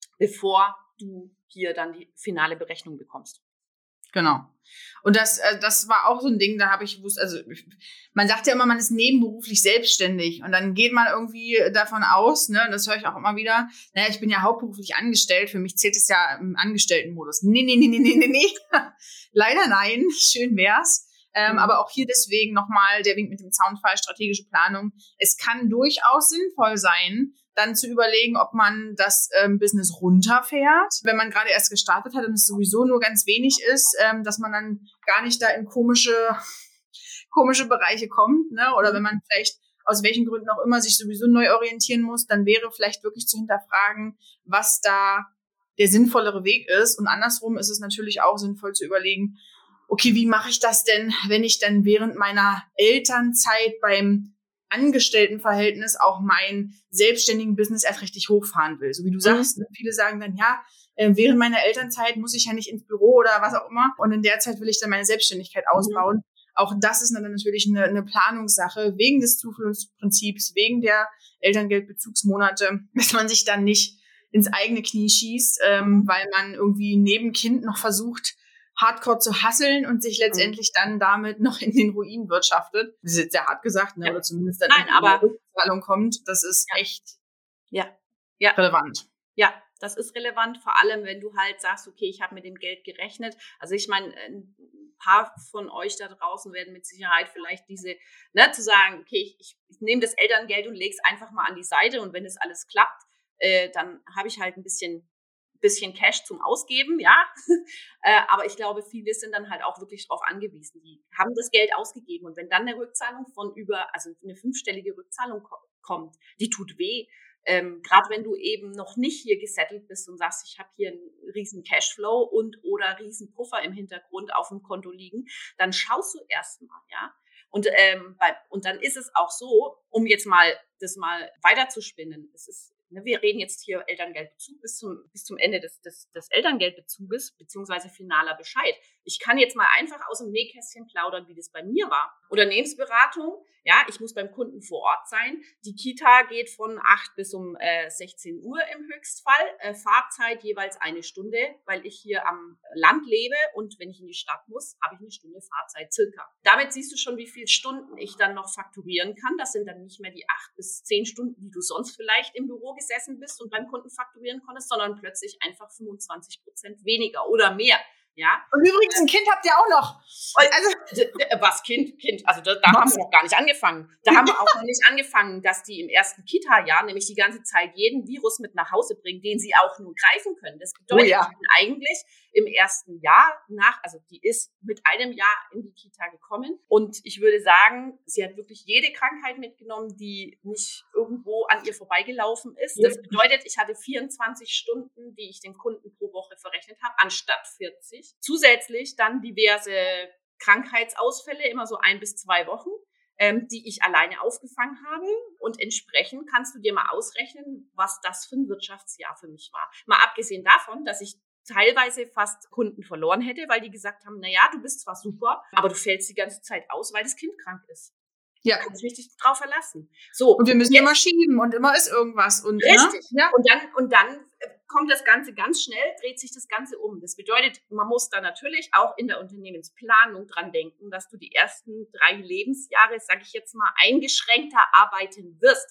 bevor du hier dann die finale Berechnung bekommst. Genau. Und das, äh, das war auch so ein Ding, da habe ich gewusst, also man sagt ja immer, man ist nebenberuflich selbstständig und dann geht man irgendwie davon aus, ne, das höre ich auch immer wieder, naja, ich bin ja hauptberuflich angestellt, für mich zählt es ja im Angestelltenmodus. Nee, nee, nee, nee, nee, nee, nee. Leider nein, schön wär's. Ähm, mhm. Aber auch hier deswegen nochmal der Wink mit dem Zaunpfahl, strategische Planung. Es kann durchaus sinnvoll sein, dann zu überlegen, ob man das ähm, Business runterfährt, wenn man gerade erst gestartet hat und es sowieso nur ganz wenig ist, ähm, dass man dann gar nicht da in komische, komische Bereiche kommt, ne? Oder mhm. wenn man vielleicht aus welchen Gründen auch immer sich sowieso neu orientieren muss, dann wäre vielleicht wirklich zu hinterfragen, was da der sinnvollere Weg ist. Und andersrum ist es natürlich auch sinnvoll zu überlegen, okay, wie mache ich das denn, wenn ich dann während meiner Elternzeit beim Angestelltenverhältnis auch mein selbstständigen Business erst richtig hochfahren will? So wie du sagst, mhm. viele sagen dann, ja, während meiner Elternzeit muss ich ja nicht ins Büro oder was auch immer und in der Zeit will ich dann meine Selbstständigkeit ausbauen. Mhm. Auch das ist dann natürlich eine, eine Planungssache wegen des Zufluchtsprinzips, wegen der Elterngeldbezugsmonate, dass man sich dann nicht ins eigene Knie schießt, ähm, weil man irgendwie neben Kind noch versucht, hardcore zu hasseln und sich letztendlich dann damit noch in den Ruin wirtschaftet. Das ist jetzt sehr hart gesagt, ne? Ja. Oder zumindest dann Nein, in aber, eine Rückzahlung kommt. Das ist ja. echt ja. Ja. relevant. Ja, das ist relevant, vor allem, wenn du halt sagst, okay, ich habe mit dem Geld gerechnet. Also ich meine, ein paar von euch da draußen werden mit Sicherheit vielleicht diese, ne, zu sagen, okay, ich, ich, ich nehme das Elterngeld und lege es einfach mal an die Seite und wenn es alles klappt, äh, dann habe ich halt ein bisschen bisschen Cash zum Ausgeben, ja, äh, aber ich glaube, viele sind dann halt auch wirklich drauf angewiesen. Die haben das Geld ausgegeben und wenn dann eine Rückzahlung von über, also eine fünfstellige Rückzahlung ko- kommt, die tut weh. Ähm, gerade wenn du eben noch nicht hier gesettelt bist und sagst, ich habe hier einen riesen Cashflow und oder riesen Puffer im Hintergrund auf dem Konto liegen, dann schaust du erstmal, ja. Und, ähm, bei, und dann ist es auch so, um jetzt mal das mal weiterzuspinnen, es ist, ne, wir reden jetzt hier Elterngeldbezug bis zum, bis zum Ende des, des, des Elterngeldbezuges, beziehungsweise finaler Bescheid. Ich kann jetzt mal einfach aus dem Nähkästchen plaudern, wie das bei mir war. Unternehmensberatung, ja, ich muss beim Kunden vor Ort sein. Die Kita geht von acht bis um äh, sechzehn Uhr im Höchstfall. Äh, Fahrzeit jeweils eine Stunde, weil ich hier am Land lebe und wenn ich in die Stadt muss, habe ich eine Stunde Fahrzeit circa. Damit siehst du schon, wie viele Stunden ich dann noch fakturieren kann. Das sind dann nicht mehr die acht bis zehn Stunden, die du sonst vielleicht im Büro gesessen bist und beim Kunden fakturieren konntest, sondern plötzlich einfach fünfundzwanzig Prozent weniger oder mehr. Ja. Und übrigens, ein Kind habt ihr auch noch. Also, was Kind? Kind, also da, da haben wir noch gar nicht angefangen. Da haben wir auch noch nicht angefangen, dass die im ersten Kita-Jahr nämlich die ganze Zeit jeden Virus mit nach Hause bringen, den sie auch nur greifen können. Das bedeutet, oh ja. Die sind eigentlich im ersten Jahr nach, also die ist mit einem Jahr in die Kita gekommen und ich würde sagen, sie hat wirklich jede Krankheit mitgenommen, die nicht irgendwo an ihr vorbeigelaufen ist. Das bedeutet, ich hatte vierundzwanzig Stunden, die ich dem Kunden pro Woche verrechnet habe, anstatt vierzig. Zusätzlich dann diverse Krankheitsausfälle, immer so ein bis zwei Wochen, ähm, die ich alleine aufgefangen habe. Und entsprechend kannst du dir mal ausrechnen, was das für ein Wirtschaftsjahr für mich war. Mal abgesehen davon, dass ich teilweise fast Kunden verloren hätte, weil die gesagt haben, na ja, du bist zwar super, aber du fällst die ganze Zeit aus, weil das Kind krank ist. Ja. Da kannst du dich drauf verlassen. So. Und wir müssen jetzt immer schieben und immer ist irgendwas. Und, richtig. Ne? Ja. Und dann, und dann kommt das Ganze ganz schnell, dreht sich das Ganze um. Das bedeutet, man muss da natürlich auch in der Unternehmensplanung dran denken, dass du die ersten drei Lebensjahre, sage ich jetzt mal, eingeschränkter arbeiten wirst.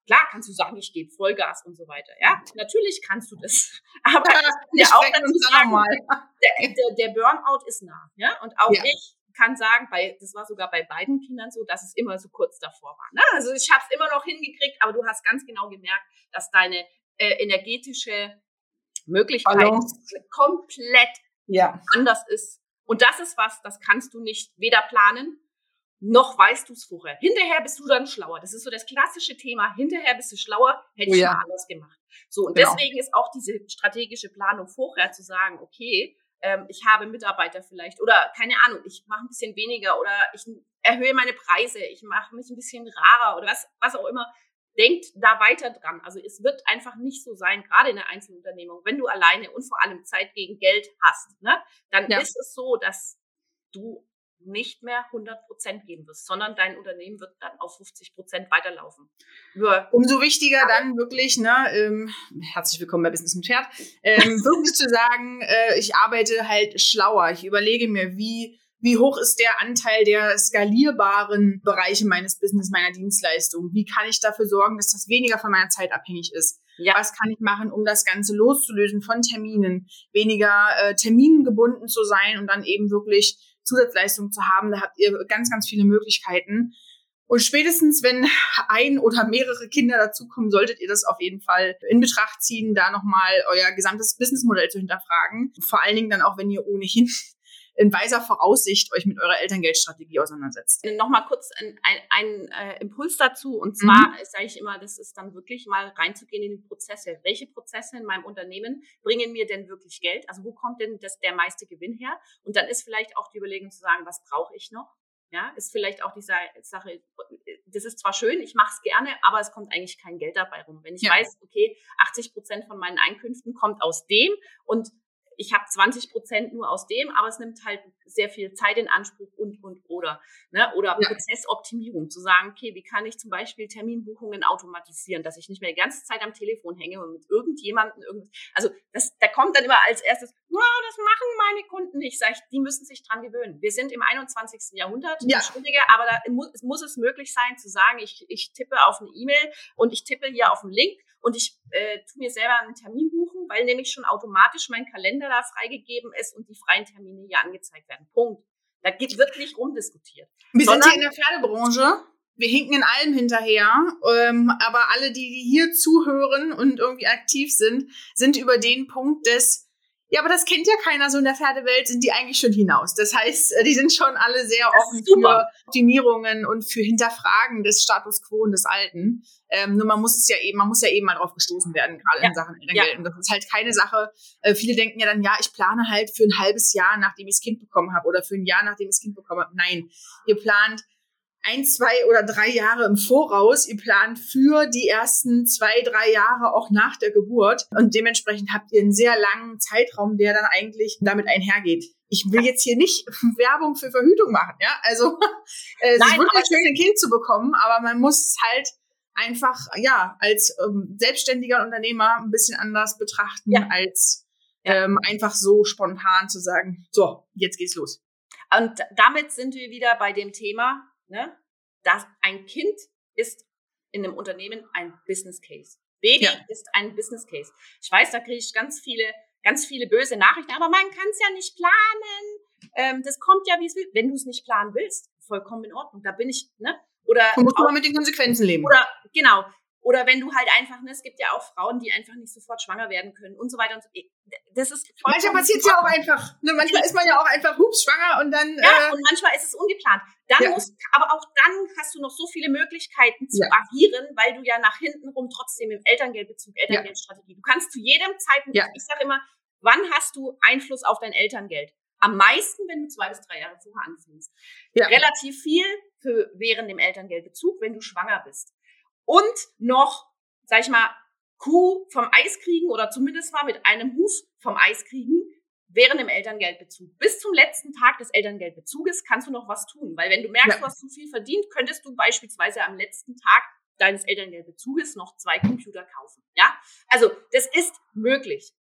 Klar kannst du sagen, ich gebe Vollgas und so weiter. Ja, natürlich kannst du das. Aber Ja, ich wir auch sprechen dazu uns dann sagen, nochmal. der, der, der Burnout ist nah. Ja, und auch Ja. ich kann sagen, bei, das war sogar bei beiden Kindern so, dass es immer so kurz davor war. Ne? Also ich habe es immer noch hingekriegt, aber du hast ganz genau gemerkt, dass deine äh, energetische Möglichkeit Balance. komplett Ja. anders ist. Und das ist was, das kannst du nicht weder planen, noch weißt du es vorher. Hinterher bist du dann schlauer. Das ist so das klassische Thema. Hinterher bist du schlauer, hätte Oh ich ja. mal anders gemacht. So, und Genau. deswegen ist auch diese strategische Planung vorher zu sagen, okay, ähm, ich habe Mitarbeiter vielleicht oder keine Ahnung, ich mache ein bisschen weniger oder ich erhöhe meine Preise, ich mache mich ein bisschen rarer oder was, was auch immer. Denkt da weiter dran. Also es wird einfach nicht so sein, gerade in der Einzelunternehmung, wenn du alleine und vor allem Zeit gegen Geld hast, ne, dann Ja. ist es so, dass du nicht mehr hundert Prozent geben wirst, sondern dein Unternehmen wird dann auf fünfzig Prozent weiterlaufen. Über Umso wichtiger dann wirklich, ne, ähm, herzlich willkommen bei Business mit Pferd, ähm, wirklich zu sagen, äh, ich arbeite halt schlauer. Ich überlege mir, wie wie hoch ist der Anteil der skalierbaren Bereiche meines Business, meiner Dienstleistung? Wie kann ich dafür sorgen, dass das weniger von meiner Zeit abhängig ist? Ja. Was kann ich machen, um das Ganze loszulösen von Terminen, weniger äh, termingebunden zu sein und dann eben wirklich Zusatzleistungen zu haben? Da habt ihr ganz, ganz viele Möglichkeiten. Und spätestens, wenn ein oder mehrere Kinder dazukommen, solltet ihr das auf jeden Fall in Betracht ziehen, da nochmal euer gesamtes Businessmodell zu hinterfragen. Vor allen Dingen dann auch, wenn ihr ohnehin in weiser Voraussicht euch mit eurer Elterngeldstrategie auseinandersetzt. Nochmal kurz ein, ein, ein äh, Impuls dazu. Und zwar mhm. sage ich immer, das ist dann wirklich mal reinzugehen in die Prozesse. Welche Prozesse in meinem Unternehmen bringen mir denn wirklich Geld? Also wo kommt denn das, der meiste Gewinn her? Und dann ist vielleicht auch die Überlegung zu sagen, was brauche ich noch? Ja, ist vielleicht auch die Sache, das ist zwar schön, ich mache es gerne, aber es kommt eigentlich kein Geld dabei rum. Wenn ich ja. weiß, okay, achtzig Prozent von meinen Einkünften kommt aus dem und ich habe zwanzig Prozent nur aus dem, aber es nimmt halt sehr viel Zeit in Anspruch und, und, oder. Ne? Oder ja. Prozessoptimierung, zu sagen, okay, wie kann ich zum Beispiel Terminbuchungen automatisieren, dass ich nicht mehr die ganze Zeit am Telefon hänge und mit irgendjemandem, irgend, also das, da kommt dann immer als erstes, no, das machen meine Kunden nicht. Sag ich, die müssen sich dran gewöhnen. Wir sind im einundzwanzigsten Jahrhundert, ja. Entschuldige, aber da muss, muss es möglich sein, zu sagen, ich, ich tippe auf eine E-Mail und ich tippe hier auf einen Link und ich äh, tu mir selber einen Termin buchen, weil nämlich schon automatisch mein Kalender da freigegeben ist und die freien Termine hier angezeigt werden. Punkt. Da gibt, wird nicht rumdiskutiert. Wir sind hier in der Pferdebranche. Wir hinken in allem hinterher. Ähm, aber alle, die, die hier zuhören und irgendwie aktiv sind, sind über den Punkt des, ja, aber das kennt ja keiner so in der Pferdewelt, sind die eigentlich schon hinaus. Das heißt, die sind schon alle sehr offen für Optimierungen und für Hinterfragen des Status quo und des Alten. Ähm, nur man muss es ja eben, man muss ja eben mal drauf gestoßen werden, gerade ja. in Sachen Elterngeld. Ja. Und das ist halt keine Sache. Äh, viele denken ja dann, ja, ich plane halt für ein halbes Jahr, nachdem ich das Kind bekommen habe, oder für ein Jahr, nachdem ich das Kind bekommen habe. Nein, ihr plant ein, zwei oder drei Jahre im Voraus. Ihr plant für die ersten zwei, drei Jahre auch nach der Geburt. Und dementsprechend habt ihr einen sehr langen Zeitraum, der dann eigentlich damit einhergeht. Ich will jetzt hier nicht Werbung für Verhütung machen, ja. Also äh, es ist wirklich schön, ein Kind zu bekommen, aber man muss es halt einfach, ja, als ähm, selbstständiger Unternehmer ein bisschen anders betrachten, ja. als ähm, einfach so spontan zu sagen, so, jetzt geht's los. Und damit sind wir wieder bei dem Thema, ne? Dass ein Kind ist in einem Unternehmen ein Business Case. Baby ja. ist ein Business Case. Ich weiß, da kriege ich ganz viele, ganz viele böse Nachrichten, aber man kann es ja nicht planen. Ähm, das kommt ja, wie es will. Wenn du es nicht planen willst, vollkommen in Ordnung. Da bin ich, ne? Oder du musst auch, mal mit den Konsequenzen leben. Oder, genau. Oder wenn du halt einfach, ne, es gibt ja auch Frauen, die einfach nicht sofort schwanger werden können und so weiter und so. Das ist manchmal passiert es ja auch einfach. Ne? Manchmal ist man ja auch einfach hups schwanger und dann. Ja, äh, und manchmal ist es ungeplant. Dann ja. musst, aber auch dann hast du noch so viele Möglichkeiten zu ja. agieren, weil du ja nach hinten rum trotzdem im Elterngeldbezug, Elterngeldstrategie. Ja. Du kannst zu jedem Zeitpunkt, ja. ich sage immer, wann hast du Einfluss auf dein Elterngeld? Am meisten, wenn du zwei bis drei Jahre vorher anfängst. Ja. Relativ viel für während dem Elterngeldbezug, wenn du schwanger bist. Und noch, sag ich mal, Kuh vom Eis kriegen oder zumindest mal mit einem Huf vom Eis kriegen während dem Elterngeldbezug. Bis zum letzten Tag des Elterngeldbezuges kannst du noch was tun. Weil wenn du merkst, ja. du hast zu viel verdient, könntest du beispielsweise am letzten Tag deines Elterngeldbezuges noch zwei Computer kaufen. Ja, also das ist möglich.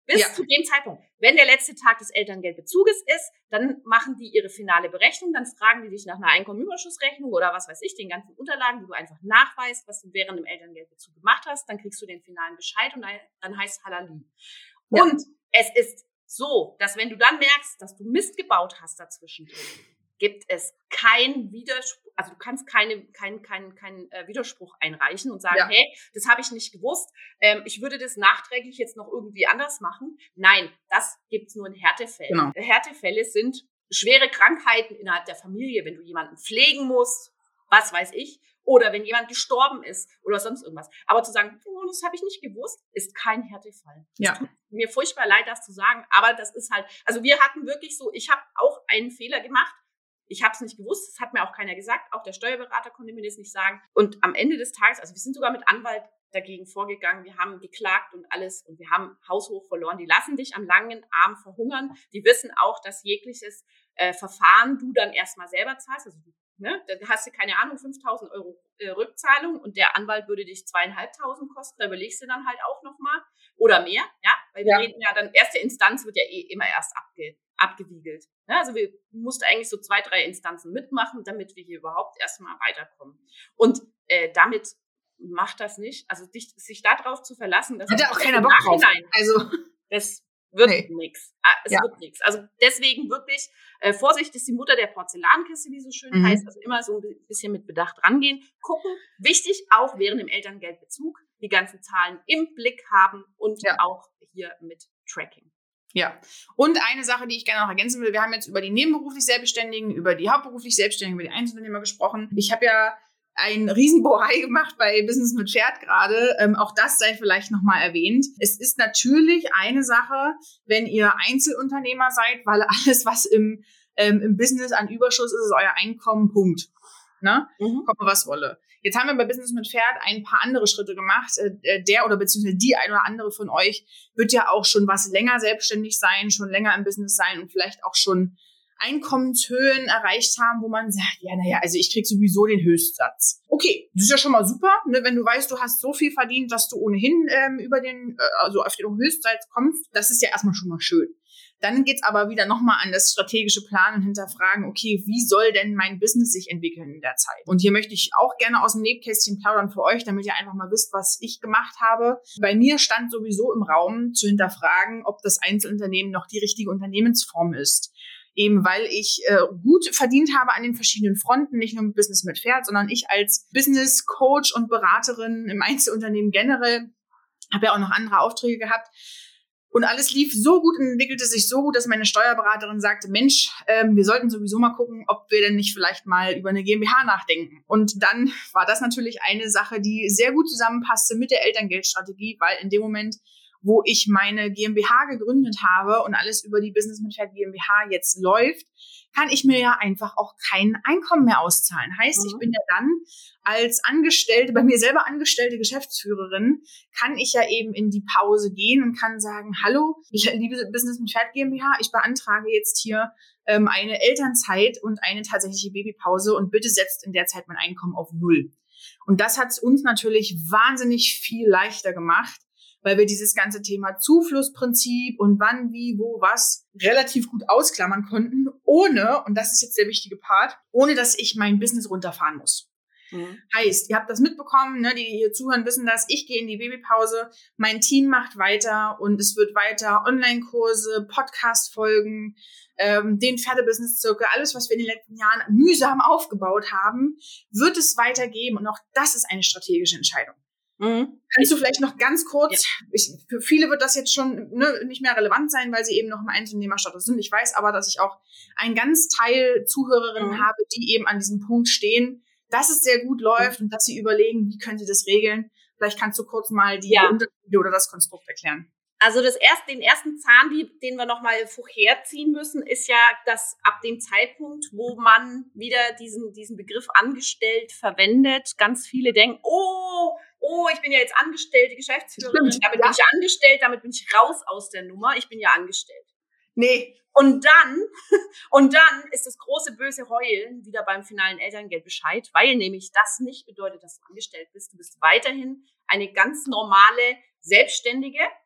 Bis Ja. zu dem Zeitpunkt. Wenn der letzte Tag des Elterngeldbezuges ist, dann machen die ihre finale Berechnung, dann fragen die dich nach einer Einkommenüberschussrechnung oder was weiß ich, den ganzen Unterlagen, wo du einfach nachweist, was du während dem Elterngeldbezug gemacht hast, dann kriegst du den finalen Bescheid und dann, dann heißt Halali. Ja. Und es ist so, dass wenn du dann merkst, dass du Mist gebaut hast dazwischen, gibt es kein Widerspruch, also du kannst keine, kein, kein, kein äh, Widerspruch einreichen und sagen, Ja. hey, das habe ich nicht gewusst, ähm, ich würde das nachträglich jetzt noch irgendwie anders machen. Nein, das gibt's nur in Härtefällen. Genau. Härtefälle sind schwere Krankheiten innerhalb der Familie, wenn du jemanden pflegen musst, was weiß ich, oder wenn jemand gestorben ist oder sonst irgendwas. Aber zu sagen, oh, das habe ich nicht gewusst, ist kein Härtefall. Ja. Es tut mir furchtbar leid, das zu sagen, aber das ist halt, also wir hatten wirklich so, ich habe auch einen Fehler gemacht. Ich habe es nicht gewusst, das hat mir auch keiner gesagt, auch der Steuerberater konnte mir das nicht sagen. Und am Ende des Tages, also wir sind sogar mit Anwalt dagegen vorgegangen, wir haben geklagt und alles und wir haben haushoch verloren. Die lassen dich am langen Arm verhungern. Die wissen auch, dass jegliches äh, Verfahren du dann erstmal selber zahlst. Also ne, da hast du, keine Ahnung, fünftausend Euro äh, Rückzahlung und der Anwalt würde dich zweieinhalbtausend kosten. Da überlegst du dann halt auch nochmal oder mehr, ja, weil wir Ja. reden ja dann, erste Instanz wird ja eh immer erst abge abgewiegelt. Ja, also wir mussten eigentlich so zwei, drei Instanzen mitmachen, damit wir hier überhaupt erstmal weiterkommen. Und äh, damit macht das nicht, also dich, sich darauf zu verlassen, dass Hat ja auch keiner im Bock drauf. Nachhinein, Also, das wird Nee. nix. Ah, Es Ja. wird nix. Also deswegen wirklich, äh, Vorsicht ist die Mutter der Porzellankiste, wie so schön Mhm. heißt. Also immer so ein bisschen mit Bedacht rangehen. Gucken, wichtig, auch während dem Elterngeldbezug, die ganzen Zahlen im Blick haben und Ja. auch hier mit Tracking. Ja, und eine Sache, die ich gerne noch ergänzen will, wir haben jetzt über die nebenberuflich Selbstständigen, über die hauptberuflich Selbstständigen, über die Einzelunternehmer gesprochen. Ich habe ja ein Riesenbohai gemacht bei Business mit Pferd gerade. Ähm, auch das sei vielleicht nochmal erwähnt. Es ist natürlich eine Sache, wenn ihr Einzelunternehmer seid, weil alles, was im, ähm, im Business an Überschuss ist, ist euer Einkommen, Punkt. Ne? Mhm. Komme, was wolle. Jetzt haben wir bei Business mit Pferd ein paar andere Schritte gemacht. Äh, der oder beziehungsweise die ein oder andere von euch wird ja auch schon was länger selbstständig sein, schon länger im Business sein und vielleicht auch schon Einkommenshöhen erreicht haben, wo man sagt, ja, naja, also ich krieg sowieso den Höchstsatz. Okay, das ist ja schon mal super, ne, wenn du weißt, du hast so viel verdient, dass du ohnehin ähm, über den, äh, also auf den Höchstsatz kommst. Das ist ja erstmal schon mal schön. Dann geht's aber wieder nochmal an das strategische Planen und hinterfragen, okay, wie soll denn mein Business sich entwickeln in der Zeit? Und hier möchte ich auch gerne aus dem Nebkästchen plaudern für euch, damit ihr einfach mal wisst, was ich gemacht habe. Bei mir stand sowieso im Raum zu hinterfragen, ob das Einzelunternehmen noch die richtige Unternehmensform ist. Eben weil ich äh, gut verdient habe an den verschiedenen Fronten, nicht nur mit Business mit Pferd, sondern ich als Business Coach und Beraterin im Einzelunternehmen generell habe ja auch noch andere Aufträge gehabt. Und alles lief so gut und entwickelte sich so gut, dass meine Steuerberaterin sagte, Mensch, ähm, wir sollten sowieso mal gucken, ob wir denn nicht vielleicht mal über eine GmbH nachdenken. Und dann war das natürlich eine Sache, die sehr gut zusammenpasste mit der Elterngeldstrategie, weil in dem Moment, wo ich meine GmbH gegründet habe und alles über die Business mit Pferd GmbH jetzt läuft, kann ich mir ja einfach auch kein Einkommen mehr auszahlen. Heißt, Mhm. ich bin ja dann als Angestellte, bei mir selber angestellte Geschäftsführerin, kann ich ja eben in die Pause gehen und kann sagen, hallo, ich, liebe Business mit Pferd GmbH, ich beantrage jetzt hier ähm, eine Elternzeit und eine tatsächliche Babypause und bitte setzt in der Zeit mein Einkommen auf Null. Und das hat es uns natürlich wahnsinnig viel leichter gemacht, weil wir dieses ganze Thema Zuflussprinzip und wann, wie, wo, was relativ gut ausklammern konnten, ohne, und das ist jetzt der wichtige Part, ohne dass ich mein Business runterfahren muss. Mhm. Heißt, ihr habt das mitbekommen, ne, die hier zuhören, wissen das, ich gehe in die Babypause, mein Team macht weiter und es wird weiter Online-Kurse, Podcast-Folgen, ähm, den Pferdebusiness-Zirkel, alles, was wir in den letzten Jahren mühsam aufgebaut haben, wird es weitergeben und auch das ist eine strategische Entscheidung. Mhm. Kannst du vielleicht noch ganz kurz, ich, für viele wird das jetzt schon ne, nicht mehr relevant sein, weil sie eben noch im Einzelunternehmerstatus sind. Ich weiß aber, dass ich auch einen ganz Teil Zuhörerinnen Mhm. habe, die eben an diesem Punkt stehen, dass es sehr gut läuft und dass sie überlegen, wie können sie das regeln. Vielleicht kannst du kurz mal die Ja. Unterschiede oder das Konstrukt erklären. Also das erste, den ersten Zahn, die, den wir nochmal vorherziehen müssen, ist ja, dass ab dem Zeitpunkt, wo man wieder diesen, diesen Begriff angestellt verwendet, ganz viele denken, oh, oh, ich bin ja jetzt angestellte Geschäftsführerin, Stimmt, damit ja. bin ich angestellt, damit bin ich raus aus der Nummer, ich bin ja angestellt. Nee, Und dann, und dann ist das große böse Heulen wieder beim finalen Elterngeldbescheid, weil nämlich das nicht bedeutet, dass du angestellt bist. Du bist weiterhin eine ganz normale Selbstständige,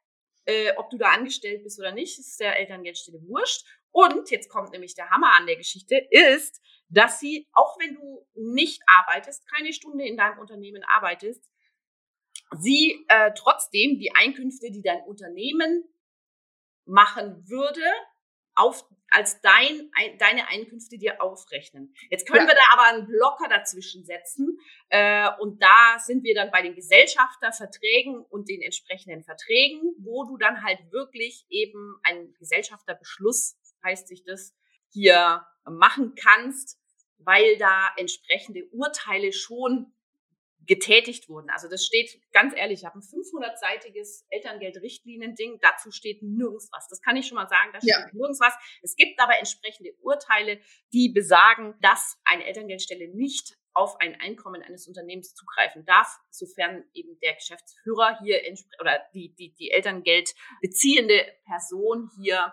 äh, ob du da angestellt bist oder nicht, ist der Elterngeldstelle wurscht. Und jetzt kommt nämlich der Hammer an der Geschichte, ist, dass sie, auch wenn du nicht arbeitest, keine Stunde in deinem Unternehmen arbeitest, sie äh, trotzdem die Einkünfte, die dein Unternehmen machen würde, auf, als dein, ein, deine Einkünfte dir aufrechnen. Jetzt können ja. wir da aber einen Blocker dazwischen setzen äh, und da sind wir dann bei den Gesellschafterverträgen und den entsprechenden Verträgen, wo du dann halt wirklich eben einen Gesellschafterbeschluss, heißt sich das, hier machen kannst, weil da entsprechende Urteile schon getätigt wurden. Also das steht, ganz ehrlich, ich habe ein fünfhundertseitiges Elterngeld-Richtlinien-Ding, dazu steht nirgends was. Das kann ich schon mal sagen, da steht ja. nirgends was. Es gibt aber entsprechende Urteile, die besagen, dass eine Elterngeldstelle nicht auf ein Einkommen eines Unternehmens zugreifen darf, sofern eben der Geschäftsführer hier oder die, die, die Elterngeld beziehende Person hier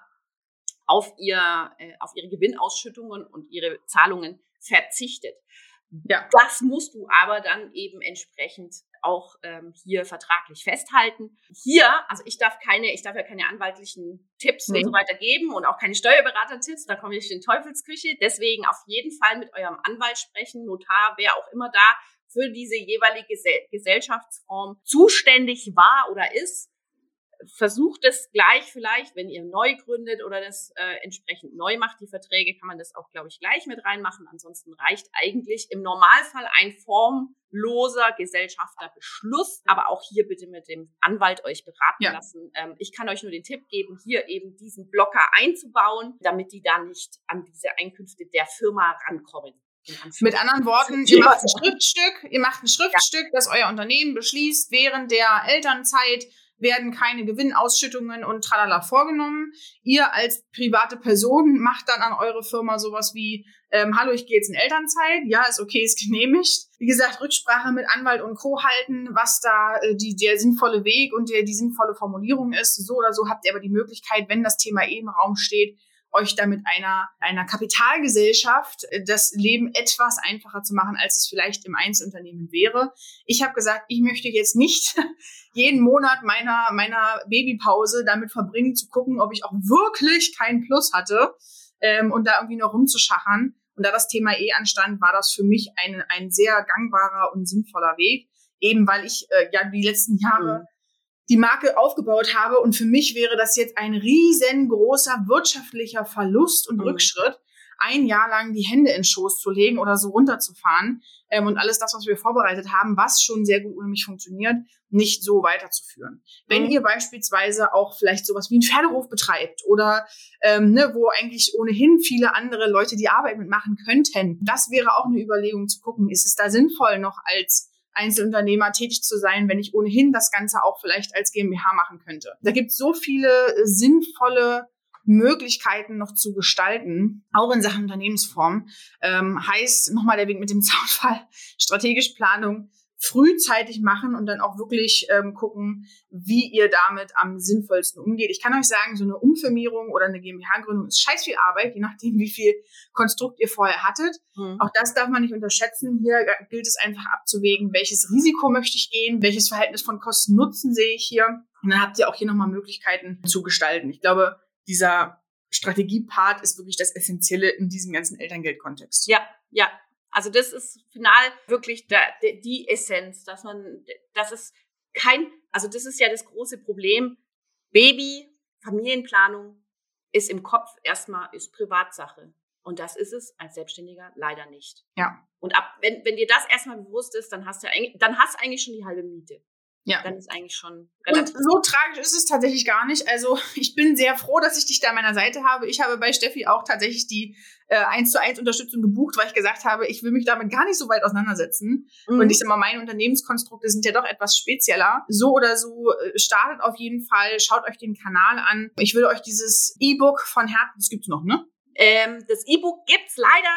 auf ihr, äh, auf ihre Gewinnausschüttungen und ihre Zahlungen verzichtet. Ja. Das musst du aber dann eben entsprechend auch ähm, hier vertraglich festhalten. Hier, also ich darf keine, ich darf ja keine anwaltlichen Tipps mhm. und so weiter geben und auch keine Steuerberater-Tipps, da komme ich in Teufelsküche. Deswegen auf jeden Fall mit eurem Anwalt sprechen, Notar, wer auch immer da für diese jeweilige Gesell- Gesellschaftsform zuständig war oder ist. Versucht es gleich vielleicht, wenn ihr neu gründet oder das äh, entsprechend neu macht, die Verträge, kann man das auch, glaube ich, gleich mit reinmachen. Ansonsten reicht eigentlich im Normalfall ein formloser Gesellschafterbeschluss. Aber auch hier bitte mit dem Anwalt euch beraten ja. lassen. Ähm, ich kann euch nur den Tipp geben, hier eben diesen Blocker einzubauen, damit die da nicht an diese Einkünfte der Firma rankommen. Mit anderen Worten, ihr macht ein Schriftstück, ihr macht ein Schriftstück, ja. das euer Unternehmen beschließt, während der Elternzeit werden keine Gewinnausschüttungen und tralala vorgenommen. Ihr als private Person macht dann an eure Firma sowas wie, ähm, hallo, ich gehe jetzt in Elternzeit. Ja, ist okay, ist genehmigt. Wie gesagt, Rücksprache mit Anwalt und Co. halten, was da äh, die, der sinnvolle Weg und der, die sinnvolle Formulierung ist. So oder so habt ihr aber die Möglichkeit, wenn das Thema eh im Raum steht, euch da mit einer, einer Kapitalgesellschaft das Leben etwas einfacher zu machen, als es vielleicht im Einzelunternehmen wäre. Ich habe gesagt, ich möchte jetzt nicht jeden Monat meiner, meiner Babypause damit verbringen, zu gucken, ob ich auch wirklich keinen Plus hatte ähm, und da irgendwie noch rumzuschachern. Und da das Thema eh anstand, war das für mich ein, ein sehr gangbarer und sinnvoller Weg, eben weil ich äh, ja die letzten Jahre mhm. die Marke aufgebaut habe und für mich wäre das jetzt ein riesengroßer wirtschaftlicher Verlust und mhm. Rückschritt, ein Jahr lang die Hände in den Schoß zu legen oder so runterzufahren ähm, und alles das, was wir vorbereitet haben, was schon sehr gut ohne mich funktioniert, nicht so weiterzuführen. Wenn mhm. ihr beispielsweise auch vielleicht sowas wie einen Pferdehof betreibt oder ähm, ne, wo eigentlich ohnehin viele andere Leute die Arbeit mitmachen könnten, das wäre auch eine Überlegung zu gucken, ist es da sinnvoll noch als Einzelunternehmer tätig zu sein, wenn ich ohnehin das Ganze auch vielleicht als GmbH machen könnte. Da gibt es so viele sinnvolle Möglichkeiten noch zu gestalten, auch in Sachen Unternehmensform. Ähm, heißt nochmal der Weg mit dem Zaunfall, strategische Planung, frühzeitig machen und dann auch wirklich ähm, gucken, wie ihr damit am sinnvollsten umgeht. Ich kann euch sagen, so eine Umfirmierung oder eine GmbH-Gründung ist scheiß viel Arbeit, je nachdem, wie viel Konstrukt ihr vorher hattet. Mhm. Auch das darf man nicht unterschätzen. Hier gilt es einfach abzuwägen, welches Risiko möchte ich gehen, welches Verhältnis von Kosten-Nutzen sehe ich hier. Und dann habt ihr auch hier nochmal Möglichkeiten zu gestalten. Ich glaube, dieser Strategie-Part ist wirklich das Essentielle in diesem ganzen Elterngeldkontext. Ja, ja. Also das ist final wirklich der, der, die Essenz, dass man, das ist kein, also das ist ja das große Problem. Baby, Familienplanung ist im Kopf erstmal, ist Privatsache. Und das ist es als Selbstständiger leider nicht. Ja. Und ab, wenn, wenn dir das erstmal bewusst ist, dann hast du eigentlich, dann hast du eigentlich schon die halbe Miete. Ja. Dann ist eigentlich schon relativ. Und so tragisch ist es tatsächlich gar nicht. Also ich bin sehr froh, dass ich dich da an meiner Seite habe. Ich habe bei Steffi auch tatsächlich die äh, eins zu eins Unterstützung gebucht, weil ich gesagt habe, ich will mich damit gar nicht so weit auseinandersetzen. Mhm. Und ich sag mal, meine Unternehmenskonstrukte sind ja doch etwas spezieller. So oder so, äh, startet auf jeden Fall, schaut euch den Kanal an. Ich will euch dieses E-Book von Herzen, das gibt's noch, ne? Ähm, das E-Book gibt's leider jetzt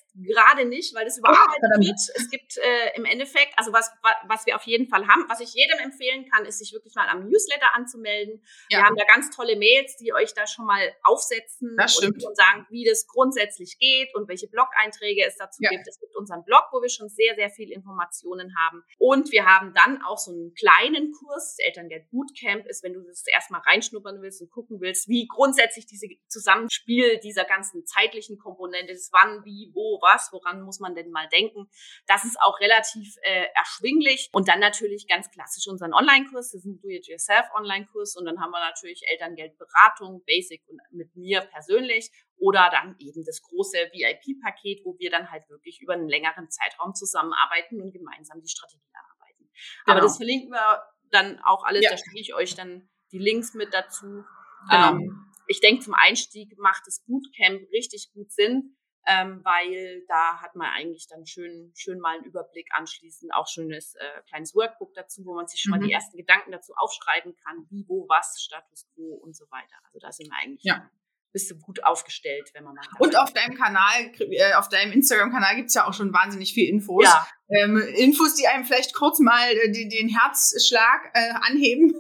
gerade nicht, weil das überarbeitet oh, wird. Es gibt äh, im Endeffekt, also was, was wir auf jeden Fall haben, was ich jedem empfehlen kann, ist, sich wirklich mal am Newsletter anzumelden. Ja. Wir haben da ganz tolle Mails, die euch da schon mal aufsetzen und, und sagen, wie das grundsätzlich geht und welche Blog-Einträge es dazu ja. gibt. Es gibt unseren Blog, wo wir schon sehr, sehr viel Informationen haben. Und wir haben dann auch so einen kleinen Kurs, das Elterngeld Bootcamp ist, wenn du das erstmal reinschnuppern willst und gucken willst, wie grundsätzlich diese Zusammenspiel dieser ganzen zeitlichen Komponente ist, wann, wie, wo, was, woran muss man denn mal denken. Das ist auch relativ äh, erschwinglich. Und dann natürlich ganz klassisch unseren Online-Kurs, das ist ein Do-it-yourself-Online-Kurs. Und dann haben wir natürlich Elterngeldberatung, Basic und mit mir persönlich. Oder dann eben das große V I P-Paket, wo wir dann halt wirklich über einen längeren Zeitraum zusammenarbeiten und gemeinsam die Strategie erarbeiten. Genau. Aber das verlinken wir dann auch alles, ja. Da schicke ich euch dann die Links mit dazu. Genau. Ähm, ich denke, zum Einstieg macht das Bootcamp richtig gut Sinn, ähm, weil da hat man eigentlich dann schön, schön mal einen Überblick anschließend, auch schönes äh, kleines Workbook dazu, wo man sich schon mhm. mal die ersten Gedanken dazu aufschreiben kann, wie, wo, was, Status quo und so weiter. Also da sind wir eigentlich... Ja. Bist du gut aufgestellt, wenn man mal... Und auf deinem Kanal, äh, auf deinem Instagram-Kanal gibt's ja auch schon wahnsinnig viel Infos. Ja. Ähm, Infos, die einem vielleicht kurz mal äh, die, den Herzschlag äh, anheben.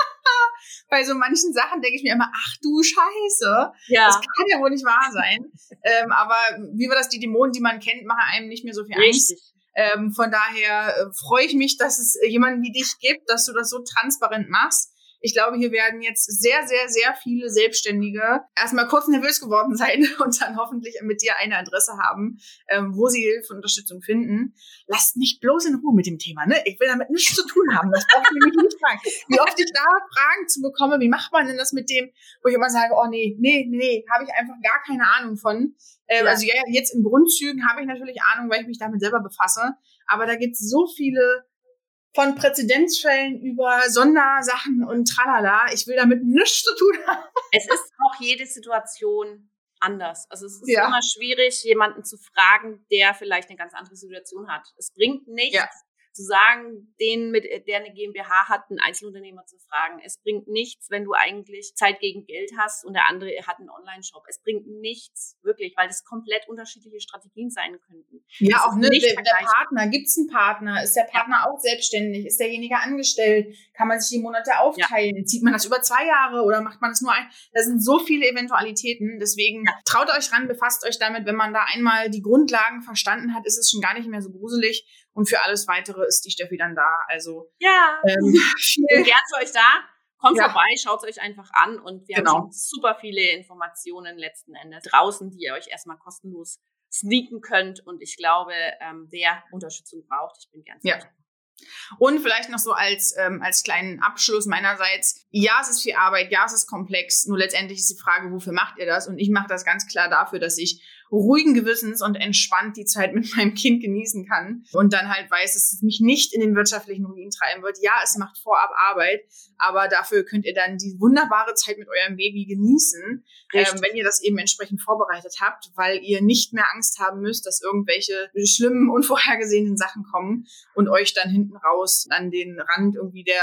Bei so manchen Sachen denke ich mir immer, ach du Scheiße, ja. Das kann ja wohl nicht wahr sein. ähm, aber wie war das, die Dämonen, die man kennt, machen einem nicht mehr so viel Richtig. Angst. Ähm, von daher äh, freue ich mich, dass es jemanden wie dich gibt, dass du das so transparent machst. Ich glaube, hier werden jetzt sehr, sehr, sehr viele Selbstständige erstmal kurz nervös geworden sein und dann hoffentlich mit dir eine Adresse haben, ähm, wo sie Hilfe und Unterstützung finden. Lasst mich bloß in Ruhe mit dem Thema, ne? Ich will damit nichts zu tun haben. Das brauche ich nämlich nicht fragen. Wie oft ich da Fragen zu bekomme, wie macht man denn das mit dem, wo ich immer sage, oh nee, nee, nee, habe ich einfach gar keine Ahnung von. Ähm, ja. Also ja, jetzt in Grundzügen habe ich natürlich Ahnung, weil ich mich damit selber befasse. Aber da gibt es so viele von Präzedenzfällen über Sondersachen und tralala. Ich will damit nichts zu tun haben. Es ist auch jede Situation anders. Also es ist ja. immer schwierig, jemanden zu fragen, der vielleicht eine ganz andere Situation hat. Es bringt nichts, ja. zu sagen, den mit der eine GmbH hat, einen Einzelunternehmer zu fragen. Es bringt nichts, wenn du eigentlich Zeit gegen Geld hast und der andere hat einen Online-Shop. Es bringt nichts, wirklich, weil das komplett unterschiedliche Strategien sein könnten. Ja, das auch ne, der, der Partner, gibt es einen Partner? Ist der Partner ja. auch selbstständig? Ist derjenige angestellt? Kann man sich die Monate aufteilen? Ja. Zieht man das über zwei Jahre oder macht man das nur ein? Da sind so viele Eventualitäten, deswegen ja. traut euch ran, befasst euch damit. Wenn man da einmal die Grundlagen verstanden hat, ist es schon gar nicht mehr so gruselig. Und für alles Weitere ist die Steffi dann da. Also ja, ähm, ich bin gern für euch da. Kommt ja. vorbei, schaut es euch einfach an. Und wir genau. haben schon super viele Informationen letzten Endes draußen, die ihr euch erstmal kostenlos sneaken könnt. Und ich glaube, ähm, wer Unterstützung braucht, ich bin gern für ja. euch. Und vielleicht noch so als ähm, als kleinen Abschluss meinerseits, ja, es ist viel Arbeit, ja, es ist komplex, nur letztendlich ist die Frage, wofür macht ihr das? Und ich mache das ganz klar dafür, dass ich ruhigen Gewissens und entspannt die Zeit mit meinem Kind genießen kann und dann halt weiß, dass es mich nicht in den wirtschaftlichen Ruin treiben wird. Ja, es macht vorab Arbeit, aber dafür könnt ihr dann die wunderbare Zeit mit eurem Baby genießen, ähm, wenn ihr das eben entsprechend vorbereitet habt, weil ihr nicht mehr Angst haben müsst, dass irgendwelche schlimmen, unvorhergesehenen Sachen kommen und euch dann hinten raus an den Rand irgendwie der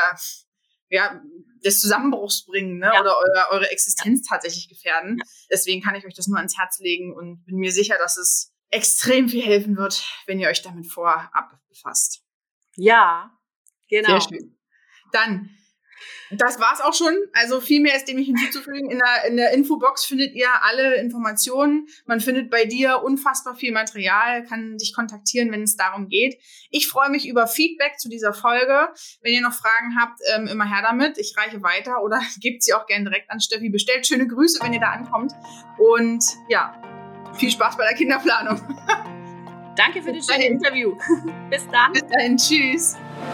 ja, des Zusammenbruchs bringen, ne? Ja. Oder eure, eure Existenz tatsächlich gefährden. Ja. Deswegen kann ich euch das nur ans Herz legen und bin mir sicher, dass es extrem viel helfen wird, wenn ihr euch damit vorab befasst. Ja, genau. Sehr schön. Dann, das war's auch schon. Also viel mehr ist dem nicht hinzuzufügen. In der, in der Infobox findet ihr alle Informationen. Man findet bei dir unfassbar viel Material, kann dich kontaktieren, wenn es darum geht. Ich freue mich über Feedback zu dieser Folge. Wenn ihr noch Fragen habt, ähm, immer her damit. Ich reiche weiter oder gebt sie auch gerne direkt an Steffi. Bestellt schöne Grüße, wenn ihr da ankommt. Und ja, viel Spaß bei der Kinderplanung. Danke für das schöne Interview. Bis dann. Bis dahin. Tschüss.